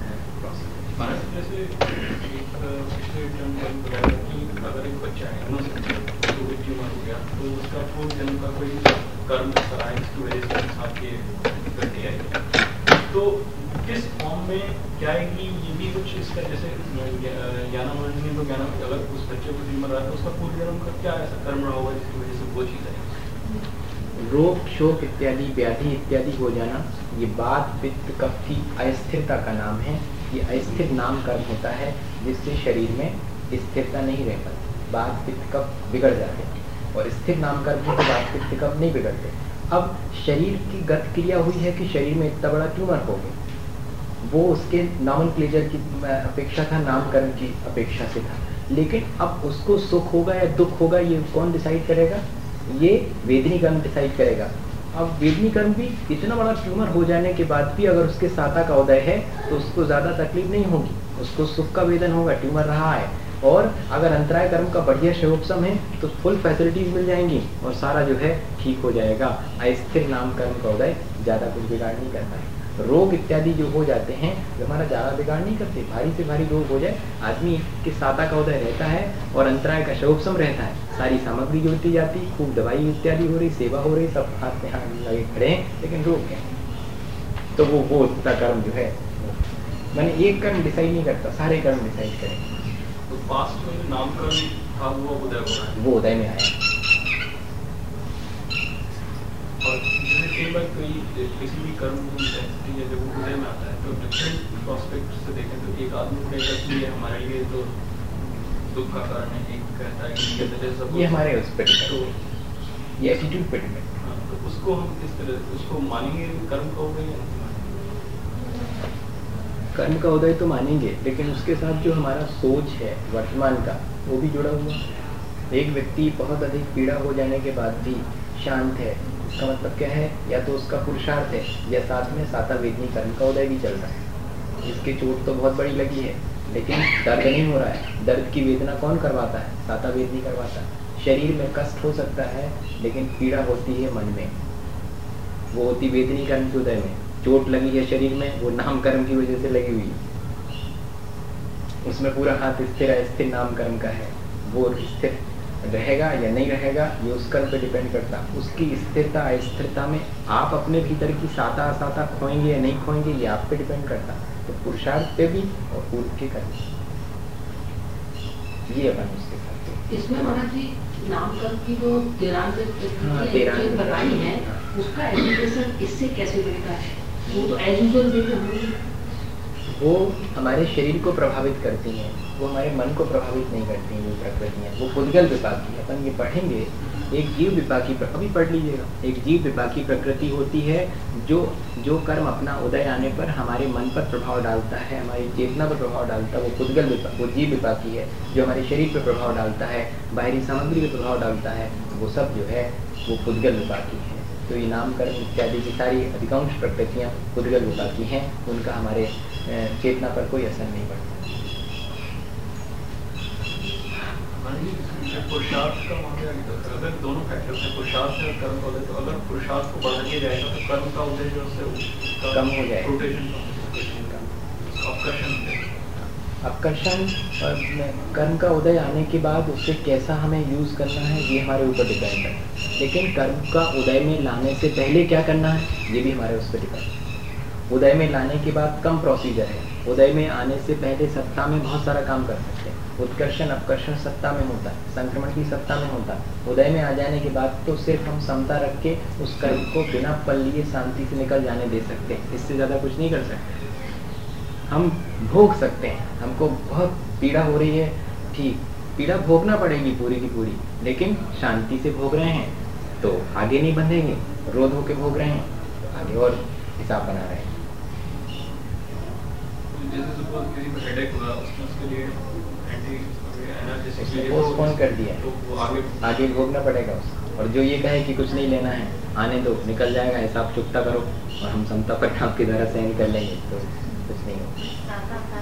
जैसे पिछले अगर एक बच्चा है ट्यूमर हो गया तो उसका पूर्व जन्म का कोई कर्म की वजह से साथ ये घटी आएगी, तो किस फॉर्म में क्या है कि ये भी कुछ इसका जैसे ज्ञानावरण में तो ज्ञान अगर उस बच्चे को ट्यूमर रहा है तो उसका पूर्व जन्म का क्या ऐसा कर्म रहा होगा जिसकी वजह से वो चीज आएगी। रोग शोक इत्यादि व्याधि इत्यादि हो जाना ये बात पित्त कफ की अस्थिरता का नाम है। ये अस्थिर नाम कर्म होता है जिससे शरीर में स्थिरता नहीं रह पाती, बात पित्त कफ बिगड़ जाते हैं। और स्थिर नाम कर्म है तो बात पित्त कफ नहीं बिगड़ते। अब शरीर की गत क्रिया हुई है कि शरीर में इतना बड़ा ट्यूमर हो गया, वो उसके नॉमेनक्लेचर की अपेक्षा था, नामकरण की अपेक्षा से था। लेकिन अब उसको सुख होगा या दुख होगा ये कौन डिसाइड करेगा, ये वेदनी कर्म डिसाइड करेगा। अब वेदनी कर्म भी इतना बड़ा ट्यूमर हो जाने के बाद भी अगर उसके साता का उदय है तो उसको ज़्यादा तकलीफ नहीं होगी, उसको सुख का वेदन होगा, ट्यूमर रहा है। और अगर अंतराय कर्म का बढ़िया शोभसम है तो फुल फैसिलिटीज मिल जाएंगी और सारा जो है ठीक हो जाएगा। अस्थिर नाम कर्म का उदय ज़्यादा कुछ बिगाड़ नहीं करता है। रोग इत्यादि जो हो जाते हैं वे हमारा ज़्यादा बिगाड़ नहीं करते। भारी से भारी रोग हो जाए, आदमी के साता का उदय रहता है और अंतराय का शोभसम रहता है, सारी सामग्री जोड़ती जाती, खूब दवाई इत्यादि हो रही, सेवा हो रही, सब हाथ में हाथ लगे खड़े हैं, लेकिन रोग है तो वो उतना कर्म जो है मैंने एक कर्म डिसाइड नहीं करता, सारे कर्म डिसाइड करें। तो पास्ट में नामकरण था वो उदय हो रहा है, वो उदय में आया। और जैसे कई बार किसी भी कर्म को जब वो उदय में आता है तो डिफरेंट प्रोस्पेक्ट से देखें तो एक आदमी कहेगा कि ये हमारे लिए तो दुख का कारण है, एक कहता है कि ये हमारे उस पर ये एटीट्यूड पे डिपेंड। हाँ, तो उसको हम किस तरह उसको मानेंगे कर्म का उदय या नहीं मानेंगे? कर्म का उदय तो मानेंगे, लेकिन उसके साथ जो हमारा सोच है वर्तमान का वो भी जुड़ा हुआ है। एक व्यक्ति बहुत अधिक पीड़ा हो जाने के बाद भी शांत है, इसका मतलब क्या है, या तो उसका पुरुषार्थ है या साथ में साता वेदनी कर्म का उदय भी चल रहा है। इसकी चोट तो बहुत बड़ी लगी है लेकिन दर्द नहीं हो रहा है। दर्द की वेदना कौन करवाता है, साता वेदनी करवाता है। शरीर में कष्ट हो सकता है लेकिन पीड़ा होती है मन में, वो होती वेदनी कर्म के उदय में। चोट लगी है शरीर में, वो नाम कर्म की वजह से लगी हुई है, उसमें पूरा हाथ स्थिर अस्थिर नाम कर्म का है। वो स्थिर रहेगा या नहीं रहेगा ये उस कर्म पे डिपेंड करता। उसकी स्थिरता अस्थिरता में आप अपने भीतर की साता असाता खोएंगे या नहीं खोएंगे ये आप पे डिपेंड करता। तो पुरुषार्थ पे भी और पूर्व के कर्म, ये अपन उसके साथ इसमें महाराज जी नामकरण की जो 13 बताई है उसका एजुकेशन इससे कैसे मिलता है? वो तो एज यूजुअल वो हमारे शरीर को प्रभावित करती हैं, वो हमारे मन को प्रभावित नहीं करती हैं। वो प्रकृतियाँ वो पुद्गल विपाकी, अपन ये पढ़ेंगे। एक जीव विपाकी, अभी पढ़ लीजिएगा, एक जीव विपाकी प्रकृति होती है जो कर्म अपना उदय आने पर हमारे मन पर प्रभाव डालता है, हमारी चेतना पर प्रभाव डालता है। वो पुद्गल वो जीव विपाकी है जो हमारे शरीर पर प्रभाव डालता है, बाहरी सामग्री पर प्रभाव डालता है, वो सब जो है वो पुद्गल विपाकी है। तो ये नामकरण इत्यादि की सारी अधिकांश प्रकृतियाँ पुद्गल विपाकी हैं, उनका हमारे चेतना पर कोई असर नहीं पड़ता। पुरुषार्थ का मामला अगर दोनों फैक्टर्स हैं, पुरुषार्थ और कर्म का उदय, तो अगर पुरुषार्थ को बढ़ा दिया जाएगा तो कर्म का उदय जो है कम हो जाएगा, रोटेशन अपकर्षण और कर्म का उदय आने के बाद उससे कैसा हमें यूज करना है ये हमारे ऊपर डिपेंड है। लेकिन कर्म का उदय में लाने से पहले क्या करना है ये भी हमारे उस पर डिपेंड है। उदय में लाने के बाद कम प्रोसीजर है, उदय में आने से पहले सत्ता में बहुत सारा काम कर सकते हैं। उत्कर्षण अपकर्षण सत्ता में होता है, संक्रमण की सत्ता में होता है। उदय में आ जाने के बाद तो सिर्फ हम समता रख के उस कर्म को बिना पल लिए शांति से निकल जाने दे सकते हैं, इससे ज़्यादा कुछ नहीं कर सकते। हम भोग सकते हैं, हमको बहुत पीड़ा हो रही है, ठीक, पीड़ा भोगना पड़ेगी पूरी की पूरी, लेकिन शांति से भोग रहे हैं तो आगे नहीं बंधेंगे, रोध होके भोग रहे हैं तो आगे और हिसाब बना रहे हैं। जैसे सपोज किसी को हेडेक हुआ, उसके लिए पोस्टपोन कर दिया तो वो आगे भोगना पड़ेगा उसको। और जो ये कहे कि कुछ नहीं लेना है, आने दो, निकल जाएगा, हिसाब चुकता करो और हम समता परिणाम की द्वारा सहन कर लेंगे तो कुछ नहीं होगा।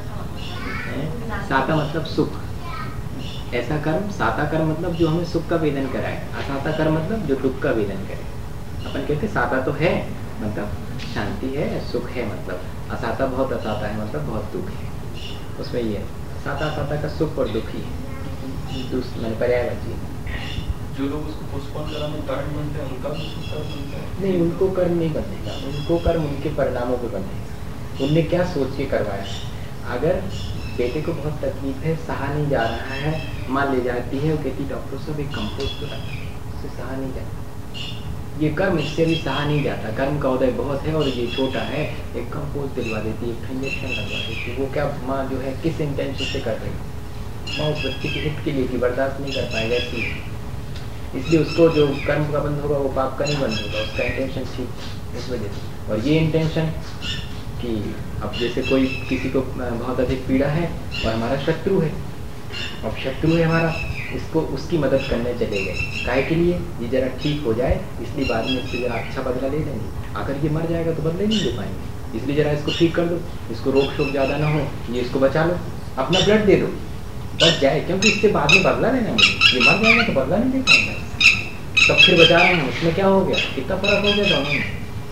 साता मतलब सुख, ऐसा कर्म, साता कर्म मतलब जो हमें सुख का वेदन कराए, असाता कर्म मतलब जो दुख का वेदन करे। अपन कहते साता तो है मतलब शांति है, सुख है, मतलब असाता बहुत असाता है मतलब बहुत दुख है। उसमें ये साता साता का सुख और दुख ही है, मैंने पर्यायवाची। जो लोग उसको पोस्टपोन कराने कारण बनते हैं उनका भी कर्म बनता है? नहीं, उनको कर्म नहीं बनेगा, उनको कर्म उनके परिणामों पे बनेगा। उनने क्या सोच के करवाया। अगर बेटे को बहुत तकलीफ है, सहा नहीं जा रहा है, माँ ले जाती है, वो कहती डॉक्टर साहब एक कंपोस्ट तो इससे सहा नहीं जाता, ये कर्म इससे भी सहा नहीं जाता, कर्म का उदय बहुत है और ये छोटा है, एक कंपोस्ट दिलवा देती है, एक इंजेक्शन लगवा देती है। वो क्या माँ जो है किस इंटेंशन से कर रही है, माँ उस बच्चे के हित के लिए कि बर्दाश्त नहीं कर पाएगा इसलिए उसको जो कर्म का बंद होगा वो पाप का नहीं बंद होगा, उसका इंटेंशन ठीक इस वजह से। और ये इंटेंशन कि अब जैसे कोई किसी को बहुत अधिक पीड़ा है और हमारा शत्रु है, अब शत्रु है हमारा, इसको उसकी मदद करने चले गए, काहे के लिए, ये जरा ठीक हो जाए, इसलिए बाद में इससे जरा अच्छा बदला ले लेंगे। अगर ये मर जाएगा तो बदले नहीं ले पाएंगे, इसलिए जरा इसको ठीक कर दो, इसको रोक शोक ज़्यादा ना हो, ये इसको बचा लो, अपना ब्लड दे दो, बच जाए, क्योंकि इससे बाद में बदला लेना है। ये मर जाएगा तो बदला नहीं दे पाएंगे, तब फिर बचा रहे हैं, उसमें क्या हो गया, कितना फर्क हो गया दोनों में।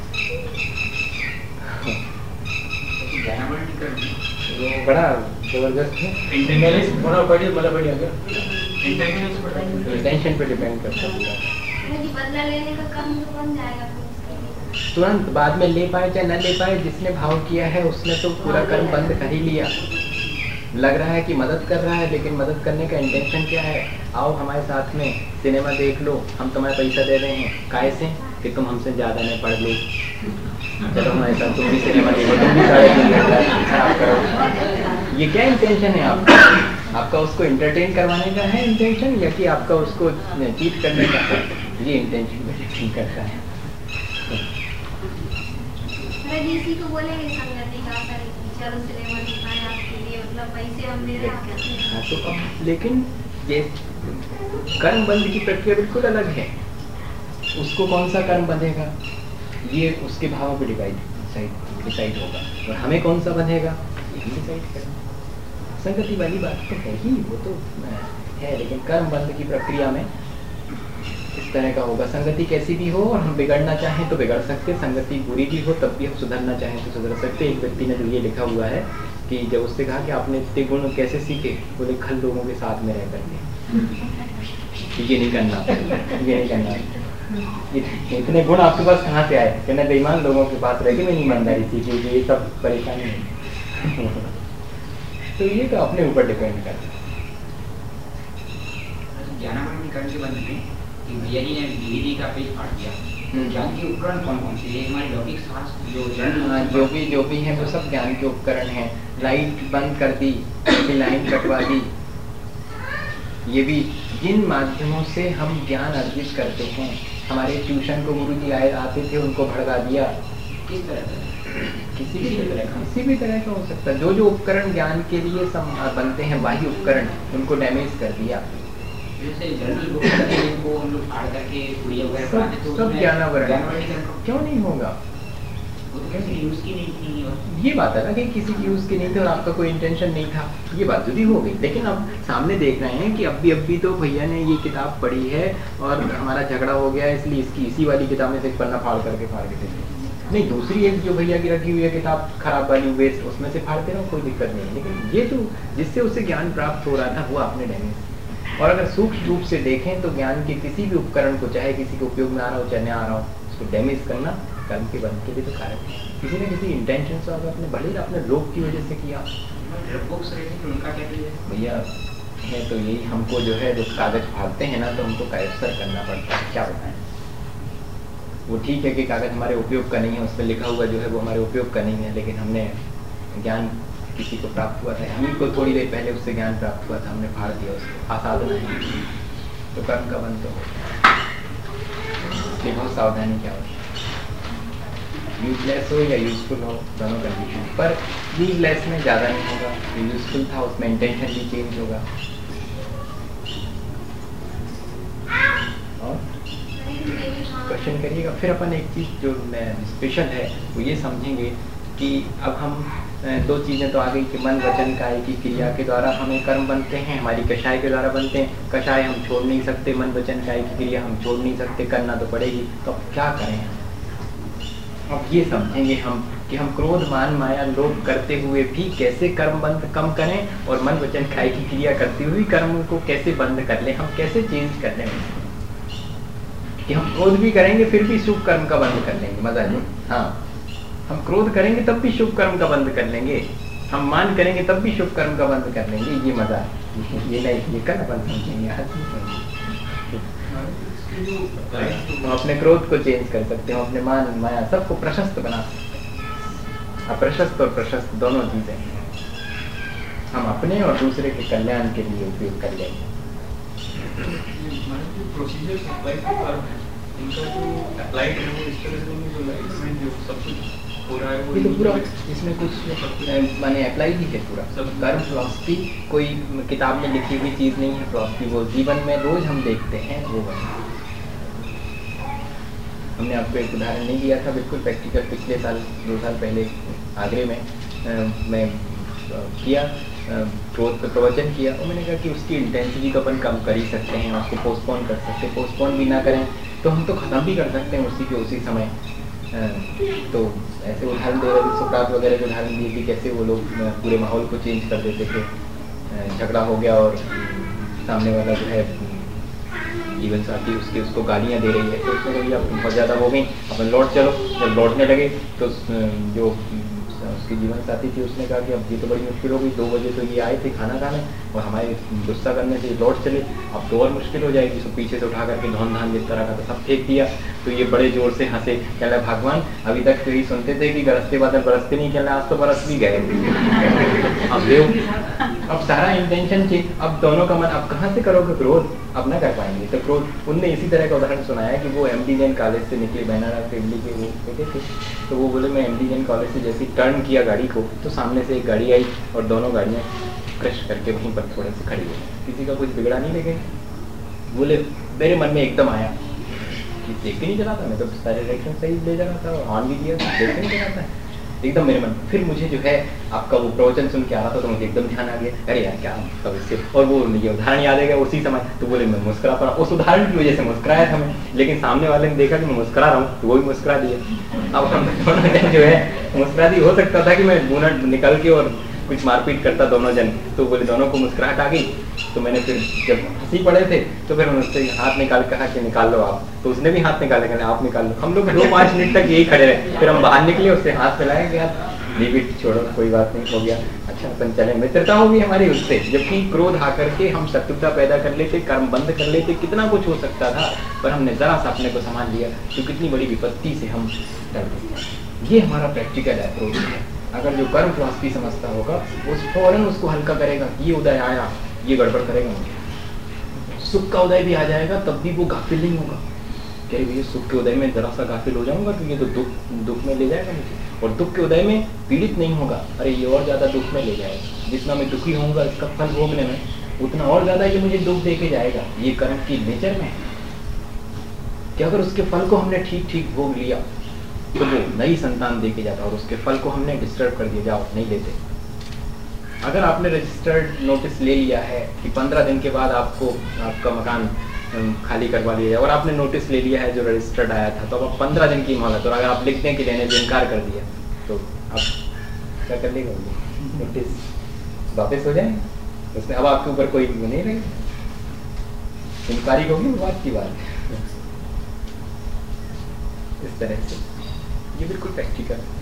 बड़ा जबरदस्त है, इंटेंशन पे डिपेंड करता है। बदला लेने का काम तो बन जाएगा तुरंत, बाद में ले पाए चाहे न ले पाए, जिसने भाव किया है उसने तो पूरा कर्म बंद कर ही लिया। लग रहा है कि मदद कर रहा है, लेकिन मदद करने का इंटेंशन क्या है, आओ हमारे साथ में सिनेमा देख लो, हम तुम्हें पैसा दे रहे हैं, काहे से कि तुम हमसे ज़्यादा नहीं पढ़ लो, चलो हमारे साथ तुम भी सिनेमा देखो, तुम भी 3.5 घंटा खराब करो। ये क्या इंटेंशन है आपका? आपका उसको एंटरटेन करवाने का है इंटेंशन, या कि आपका उसको चीट करने का है? ये इंटेंशन में डिपेंड करता है। किसी को बोलेंगे संगति का चलो सिनेमा दिखाएं आपके लिए, मतलब पैसे हम दे रहे हैं। तो अब लेकिन ये कर्म बंद की प्रक्रिया बिल्कुल अलग है, उसको कौन सा कर्म बंधेगा ये उसके भावों पे डिसाइड होगा, और हमें कौन सा बंधेगा ये हम डिसाइड करेंगे। संगति वाली बात तो है ही, वो तो है, लेकिन कर्म बंद की प्रक्रिया में इस तरह का होगा। संगति कैसी भी हो और हम बिगड़ना चाहें तो बिगड़ सकते, संगति बुरी भी हो तब भी हम सुधरना चाहें तो सुधर सकते। एक व्यक्ति ने जो ये लिखा हुआ है कि जब उससे कहा कि आपने इतने गुण कैसे सीखे, बोले खल लोगों के साथ में रह करके, ये नहीं करना, ये नहीं करना, इतने गुण आपके पास कहाँ से आए, कहना बेईमान लोगों के पास रह के मैं ईमानदारी सीखी, ये सब परेशानी है। तो ये तो अपने ऊपर डिपेंड करता है। भैया जी ने डीवीडी का पेज फाड़ दिया, ज्ञान के उपकरण कौन कौन से हैं? हमारे लौकिक शास्त्र जो भी है वो सब ज्ञान के उपकरण हैं। लाइट बंद कर दी, लाइन कटवा दी, ये भी जिन माध्यमों से हम ज्ञान अर्जित करते हैं। हमारे ट्यूशन को गुरु जी आते थे, उनको भड़का दिया, किस तरह किसी भी तरह का हो सकता है। जो उपकरण ज्ञान के लिए बनते हैं, बाह्य उपकरण, उनको डैमेज कर दिया। सब ज्ञानावरण क्यों नहीं होगा? वो तो किसी यूज की नहीं थी। और ये बात है ना कि किसी की यूज की नहीं थी और आपका कोई इंटेंशन नहीं था, ये बात जुदी हो गई। लेकिन अब सामने देख रहे हैं कि अभी तो भैया ने ये किताब पढ़ी है और हमारा झगड़ा हो गया, इसलिए इसकी इसी वाली किताब में से एक पन्ना फाड़ के दे दी। नहीं, दूसरी एक जो भैया की रखी हुई है किताब खराब वाली वेस्ट, उसमें से फाड़ते रहो, कोई दिक्कत नहीं है। लेकिन ये तो जिससे उसे ज्ञान प्राप्त हो रहा था वो आपने डैमेज। और अगर सूक्ष्म रूप से देखें तो ज्ञान के किसी भी उपकरण को, चाहे किसी के उपयोग में आ रहा हो चाहे न आ रहा हो, उसको डैमेज करना कर्म के बंध के लिए तो कारक है। किसी ने किसी इंटेंशन से अगर अपने भले अपने लोग की वजह से किया, उनका क्या भैया है तो यही हमको जो है जो कागज फाड़ते हैं ना तो हमको कैप्चर करना पड़ता है। क्या बताएं, वो ठीक है कि कागज हमारे उपयोग का नहीं है, उस पर लिखा हुआ जो है वो हमारे उपयोग का नहीं है, लेकिन हमने ज्ञान किसी को प्राप्त हुआ था, हम को थोड़ी देर पहले उससे ज्ञान प्राप्त हुआ था, हमने फाड़ दिया उसको, आसाधना है तो कर्म का बंध तो हो। इसलिए बहुत सावधानी क्या होती है, यूजलेस हो या यूजफुल हो दोनों कंडीशन, पर यूजलेस में ज़्यादा नहीं होगा, यूजफुल था उसमें इंटेंशन भी चेंज होगा। और क्वेश्चन करिएगा। फिर अपन एक चीज़ जो स्पेशल है वो ये समझेंगे कि अब हम दो चीज़ें तो आ गई कि मन वचन काय की क्रिया के द्वारा हमें कर्म बनते हैं, हमारी कषाय के द्वारा बनते हैं। कषाय हम छोड़ नहीं सकते, मन वचन काय की क्रिया हम छोड़ नहीं सकते, करना तो पड़ेगी। तो अब क्या करें? अब ये समझेंगे हम कि हम क्रोध मान माया लोभ करते हुए भी कैसे कर्म बंद कम करें और मन वचन काय की क्रिया करते हुए कर्म को कैसे बंद कर लें, हम कैसे चेंज कर लें कि हम क्रोध भी करेंगे फिर भी शुभ कर्म का बंद कर लेंगे। मजा नहीं? हाँ, हम क्रोध करेंगे तब भी शुभ कर्म का बंद कर लेंगे, हम मान करेंगे तब भी शुभ कर्म का बंद कर लेंगे। ये मजा है, ये नहीं, ये कर अपन समझेंगे। हम अपने क्रोध को चेंज कर सकते हैं, अपने मान माया सबको प्रशस्त बना सकते हैं। अप्रशस्त और प्रशस्त दोनों चीजें हम अपने और दूसरे के कल्याण के लिए उपयोग कर लेंगे। प्रोसीजर्स अप्लाई कर रहे हैं, इनका जो अप्लाइड है वो इस तरह से नहीं, जो लाइफ में जो सब कुछ हो रहा है वो ये तो पूरा इसमें कुछ माने अप्लाई ही है पूरा। कर्म फिलॉसफी कोई किताब में लिखी हुई चीज़ नहीं है, फिलॉसफी वो जीवन में रोज हम देखते हैं वो बने। हमने आपको एक उदाहरण नहीं दिया था, बिल्कुल प्रैक्टिकल, पिछले साल 2 साल पहले आगरे में मैं किया, क्रोध पर प्रवचन किया और मैंने कहा कि उसकी इंटेंसिटी को अपन कम कर ही सकते हैं, उसको पोस्टपोन कर सकते हैं। पोस्टपोन भी ना करें तो हम तो ख़त्म भी कर सकते हैं उसी के उसी समय। तो ऐसे उदाहरण दे रहे थे, सुकरात वगैरह के उदाहरण दिए कि कैसे वो लोग पूरे माहौल को चेंज कर देते थे। झगड़ा हो गया और सामने वाला जो है जीवन साथी उसको गालियाँ दे रही है, तो उसमें कभी अब बहुत ज़्यादा हो गई, अपन लौट चलो। जब लौटने लगे तो जो उसकी जीवन साथी थी उसने कहा कि अब ये तो बड़ी मुश्किल हो गई, 2 बजे तो ये आए थे खाना खाने और हमारे गुस्सा करने से लौट चले, अब तो और मुश्किल हो जाएगी। तो पीछे से उठा करके धौन धान जिस तरह का था सब फेंक दिया। तो ये बड़े जोर से हंसे, कह रहे भगवान अभी तक तो यही सुनते थे कि गरजते बादल बरसते नहीं, कह रहे आज तो बरस भी गए। अब देखो, अब सारा इंटेंशन चेंज, अब दोनों का मन, अब कहाँ से करोगे क्रोध? अब ना कर पाएंगे। तो क्रोध, उनने इसी तरह का उदाहरण सुनाया कि वो MD जैन कॉलेज से निकले, बैनारा फैमिली के वो बेटे थे, तो वो बोले मैं MD जैन कॉलेज से जैसे टर्न किया गाड़ी को तो सामने से एक गाड़ी आई और दोनों गाड़ियाँ क्रश करके वहीं पर थोड़े से खड़ी हुई, किसी का कुछ बिगड़ा नहीं लगे। बोले मेरे मन में एकदम आया कि देख के नहीं चला था, मैं तो सारे डायरेक्शन सही ले जा रहा था और ऑन भी दिया, देख के नहीं चला था एकदम मेरे मन। फिर मुझे जो है आपका वो प्रवचन सुन के आ रहा था तो मुझे एकदम ध्यान आ गया, अरे यार क्या सब इससे, और वो ये उदाहरण याद आ गया उसी समय। तो बोले मैं मुस्कुरा पड़ा, उस उदाहरण की वजह से मुस्कुराया था मैं, लेकिन सामने वाले ने देखा कि मैं मुस्कुरा रहा हूँ तो वो भी मुस्कुरा दिया। अब हम दोनों जन जो है मुस्कुरा दी, हो सकता था कि मैं बुनट निकल के और कुछ मारपीट करता दोनों जन, तो बोले दोनों को मुस्कुराहट आ गई। तो मैंने फिर जब हंसी पड़े थे तो फिर मैंने उससे हाथ निकाल कहा कि निकाल लो आप, तो उसने भी हाथ निकाले, कहने आप निकाल लो। हम लोग 2-5 मिनट तक यही खड़े रहे, फिर हम बाहर निकले, उससे हाथ मिलाया कि यार लीव छोड़ो कोई बात नहीं, हो गया, अच्छा अपन चले। मित्रता होगी हमारी उससे, जबकि क्रोध आकर के हम शत्रुता पैदा कर लेते, कर्म बंद कर लेते, कितना कुछ हो सकता था, पर हमने जरा सा अपने को संभाल लिया तो कितनी बड़ी विपत्ति से हम डर गए। ये हमारा प्रैक्टिकल अप्रोच है। अगर जो कर्म फिलॉसफी समझता होगा उस फौरन उसको हल्का करेगा, ये उदय आया ये गड़बड़ करेगा मुझे, सुख का उदय भी आ जाएगा तब भी वो गाफिल नहीं होगा, कह रही भैया सुख के उदय में जरा सा गाफिल हो जाऊंगा तो ये तो दुख में ले जाएगा मुझे, और दुख के उदय में पीड़ित नहीं होगा, अरे ये और ज्यादा दुख में ले जाएगा, जितना मैं दुखी होऊंगा इसका फल भोगने में उतना और ज्यादा ये मुझे दुख दे के जाएगा। ये कर्म की नेचर में है कि अगर उसके फल को हमने ठीक ठीक भोग लिया तो वो नई संतान दे के जाता और उसके फल को हमने डिस्टर्ब कर दिया, जाओ नहीं लेते। अगर आपने रजिस्टर्ड नोटिस ले लिया है कि 15 दिन के बाद आपको आपका मकान खाली करवा लिया जाए, और आपने नोटिस ले लिया है जो रजिस्टर्ड आया था, तो अब 15 दिन की मोहलत, और अगर आप लिखते हैं कि लेने से इनकार कर दिया तो आप क्या कर लेगा? नोटिस वापस हो जाए उसमें, अब आपके ऊपर कोई वो नहीं रहेगा, इंक्वायरी होगी, वो बात की बात है। इस तरह से ये बिल्कुल प्रैक्टिकल है।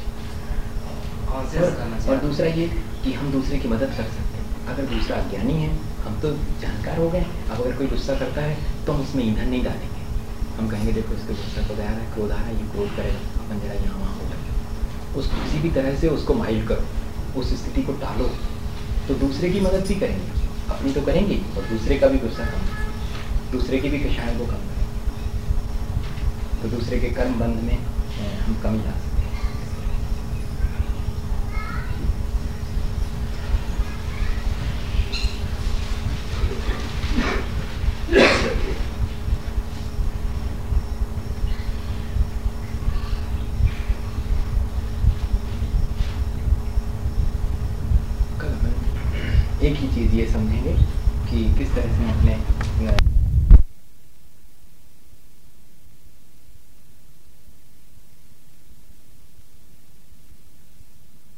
और दूसरा ये कि हम दूसरे की मदद कर सकते हैं। अगर दूसरा अज्ञानी है, हम तो जानकार हो गए, अब अगर कोई गुस्सा करता है तो हम उसमें ईंधन नहीं डालेंगे। हम कहेंगे देखो इसके गुस्सा को दाया है, क्रोध आ रहा है, ये क्रोध करेगा, अपन जरा यहाँ वहाँ हो जाए। उस किसी भी तरह से उसको माइल्ड करो, उस स्थिति को टालो, तो दूसरे की मदद भी करेंगे, अपनी तो करेंगे और दूसरे का भी गुस्सा कम करेंगे, दूसरे की भी कषाय को कम करेंगे, तो दूसरे के कर्म बंध में हम कमी ला सकते हैं। एक ही चीज़ ये समझेंगे कि किस तरह से हम अपने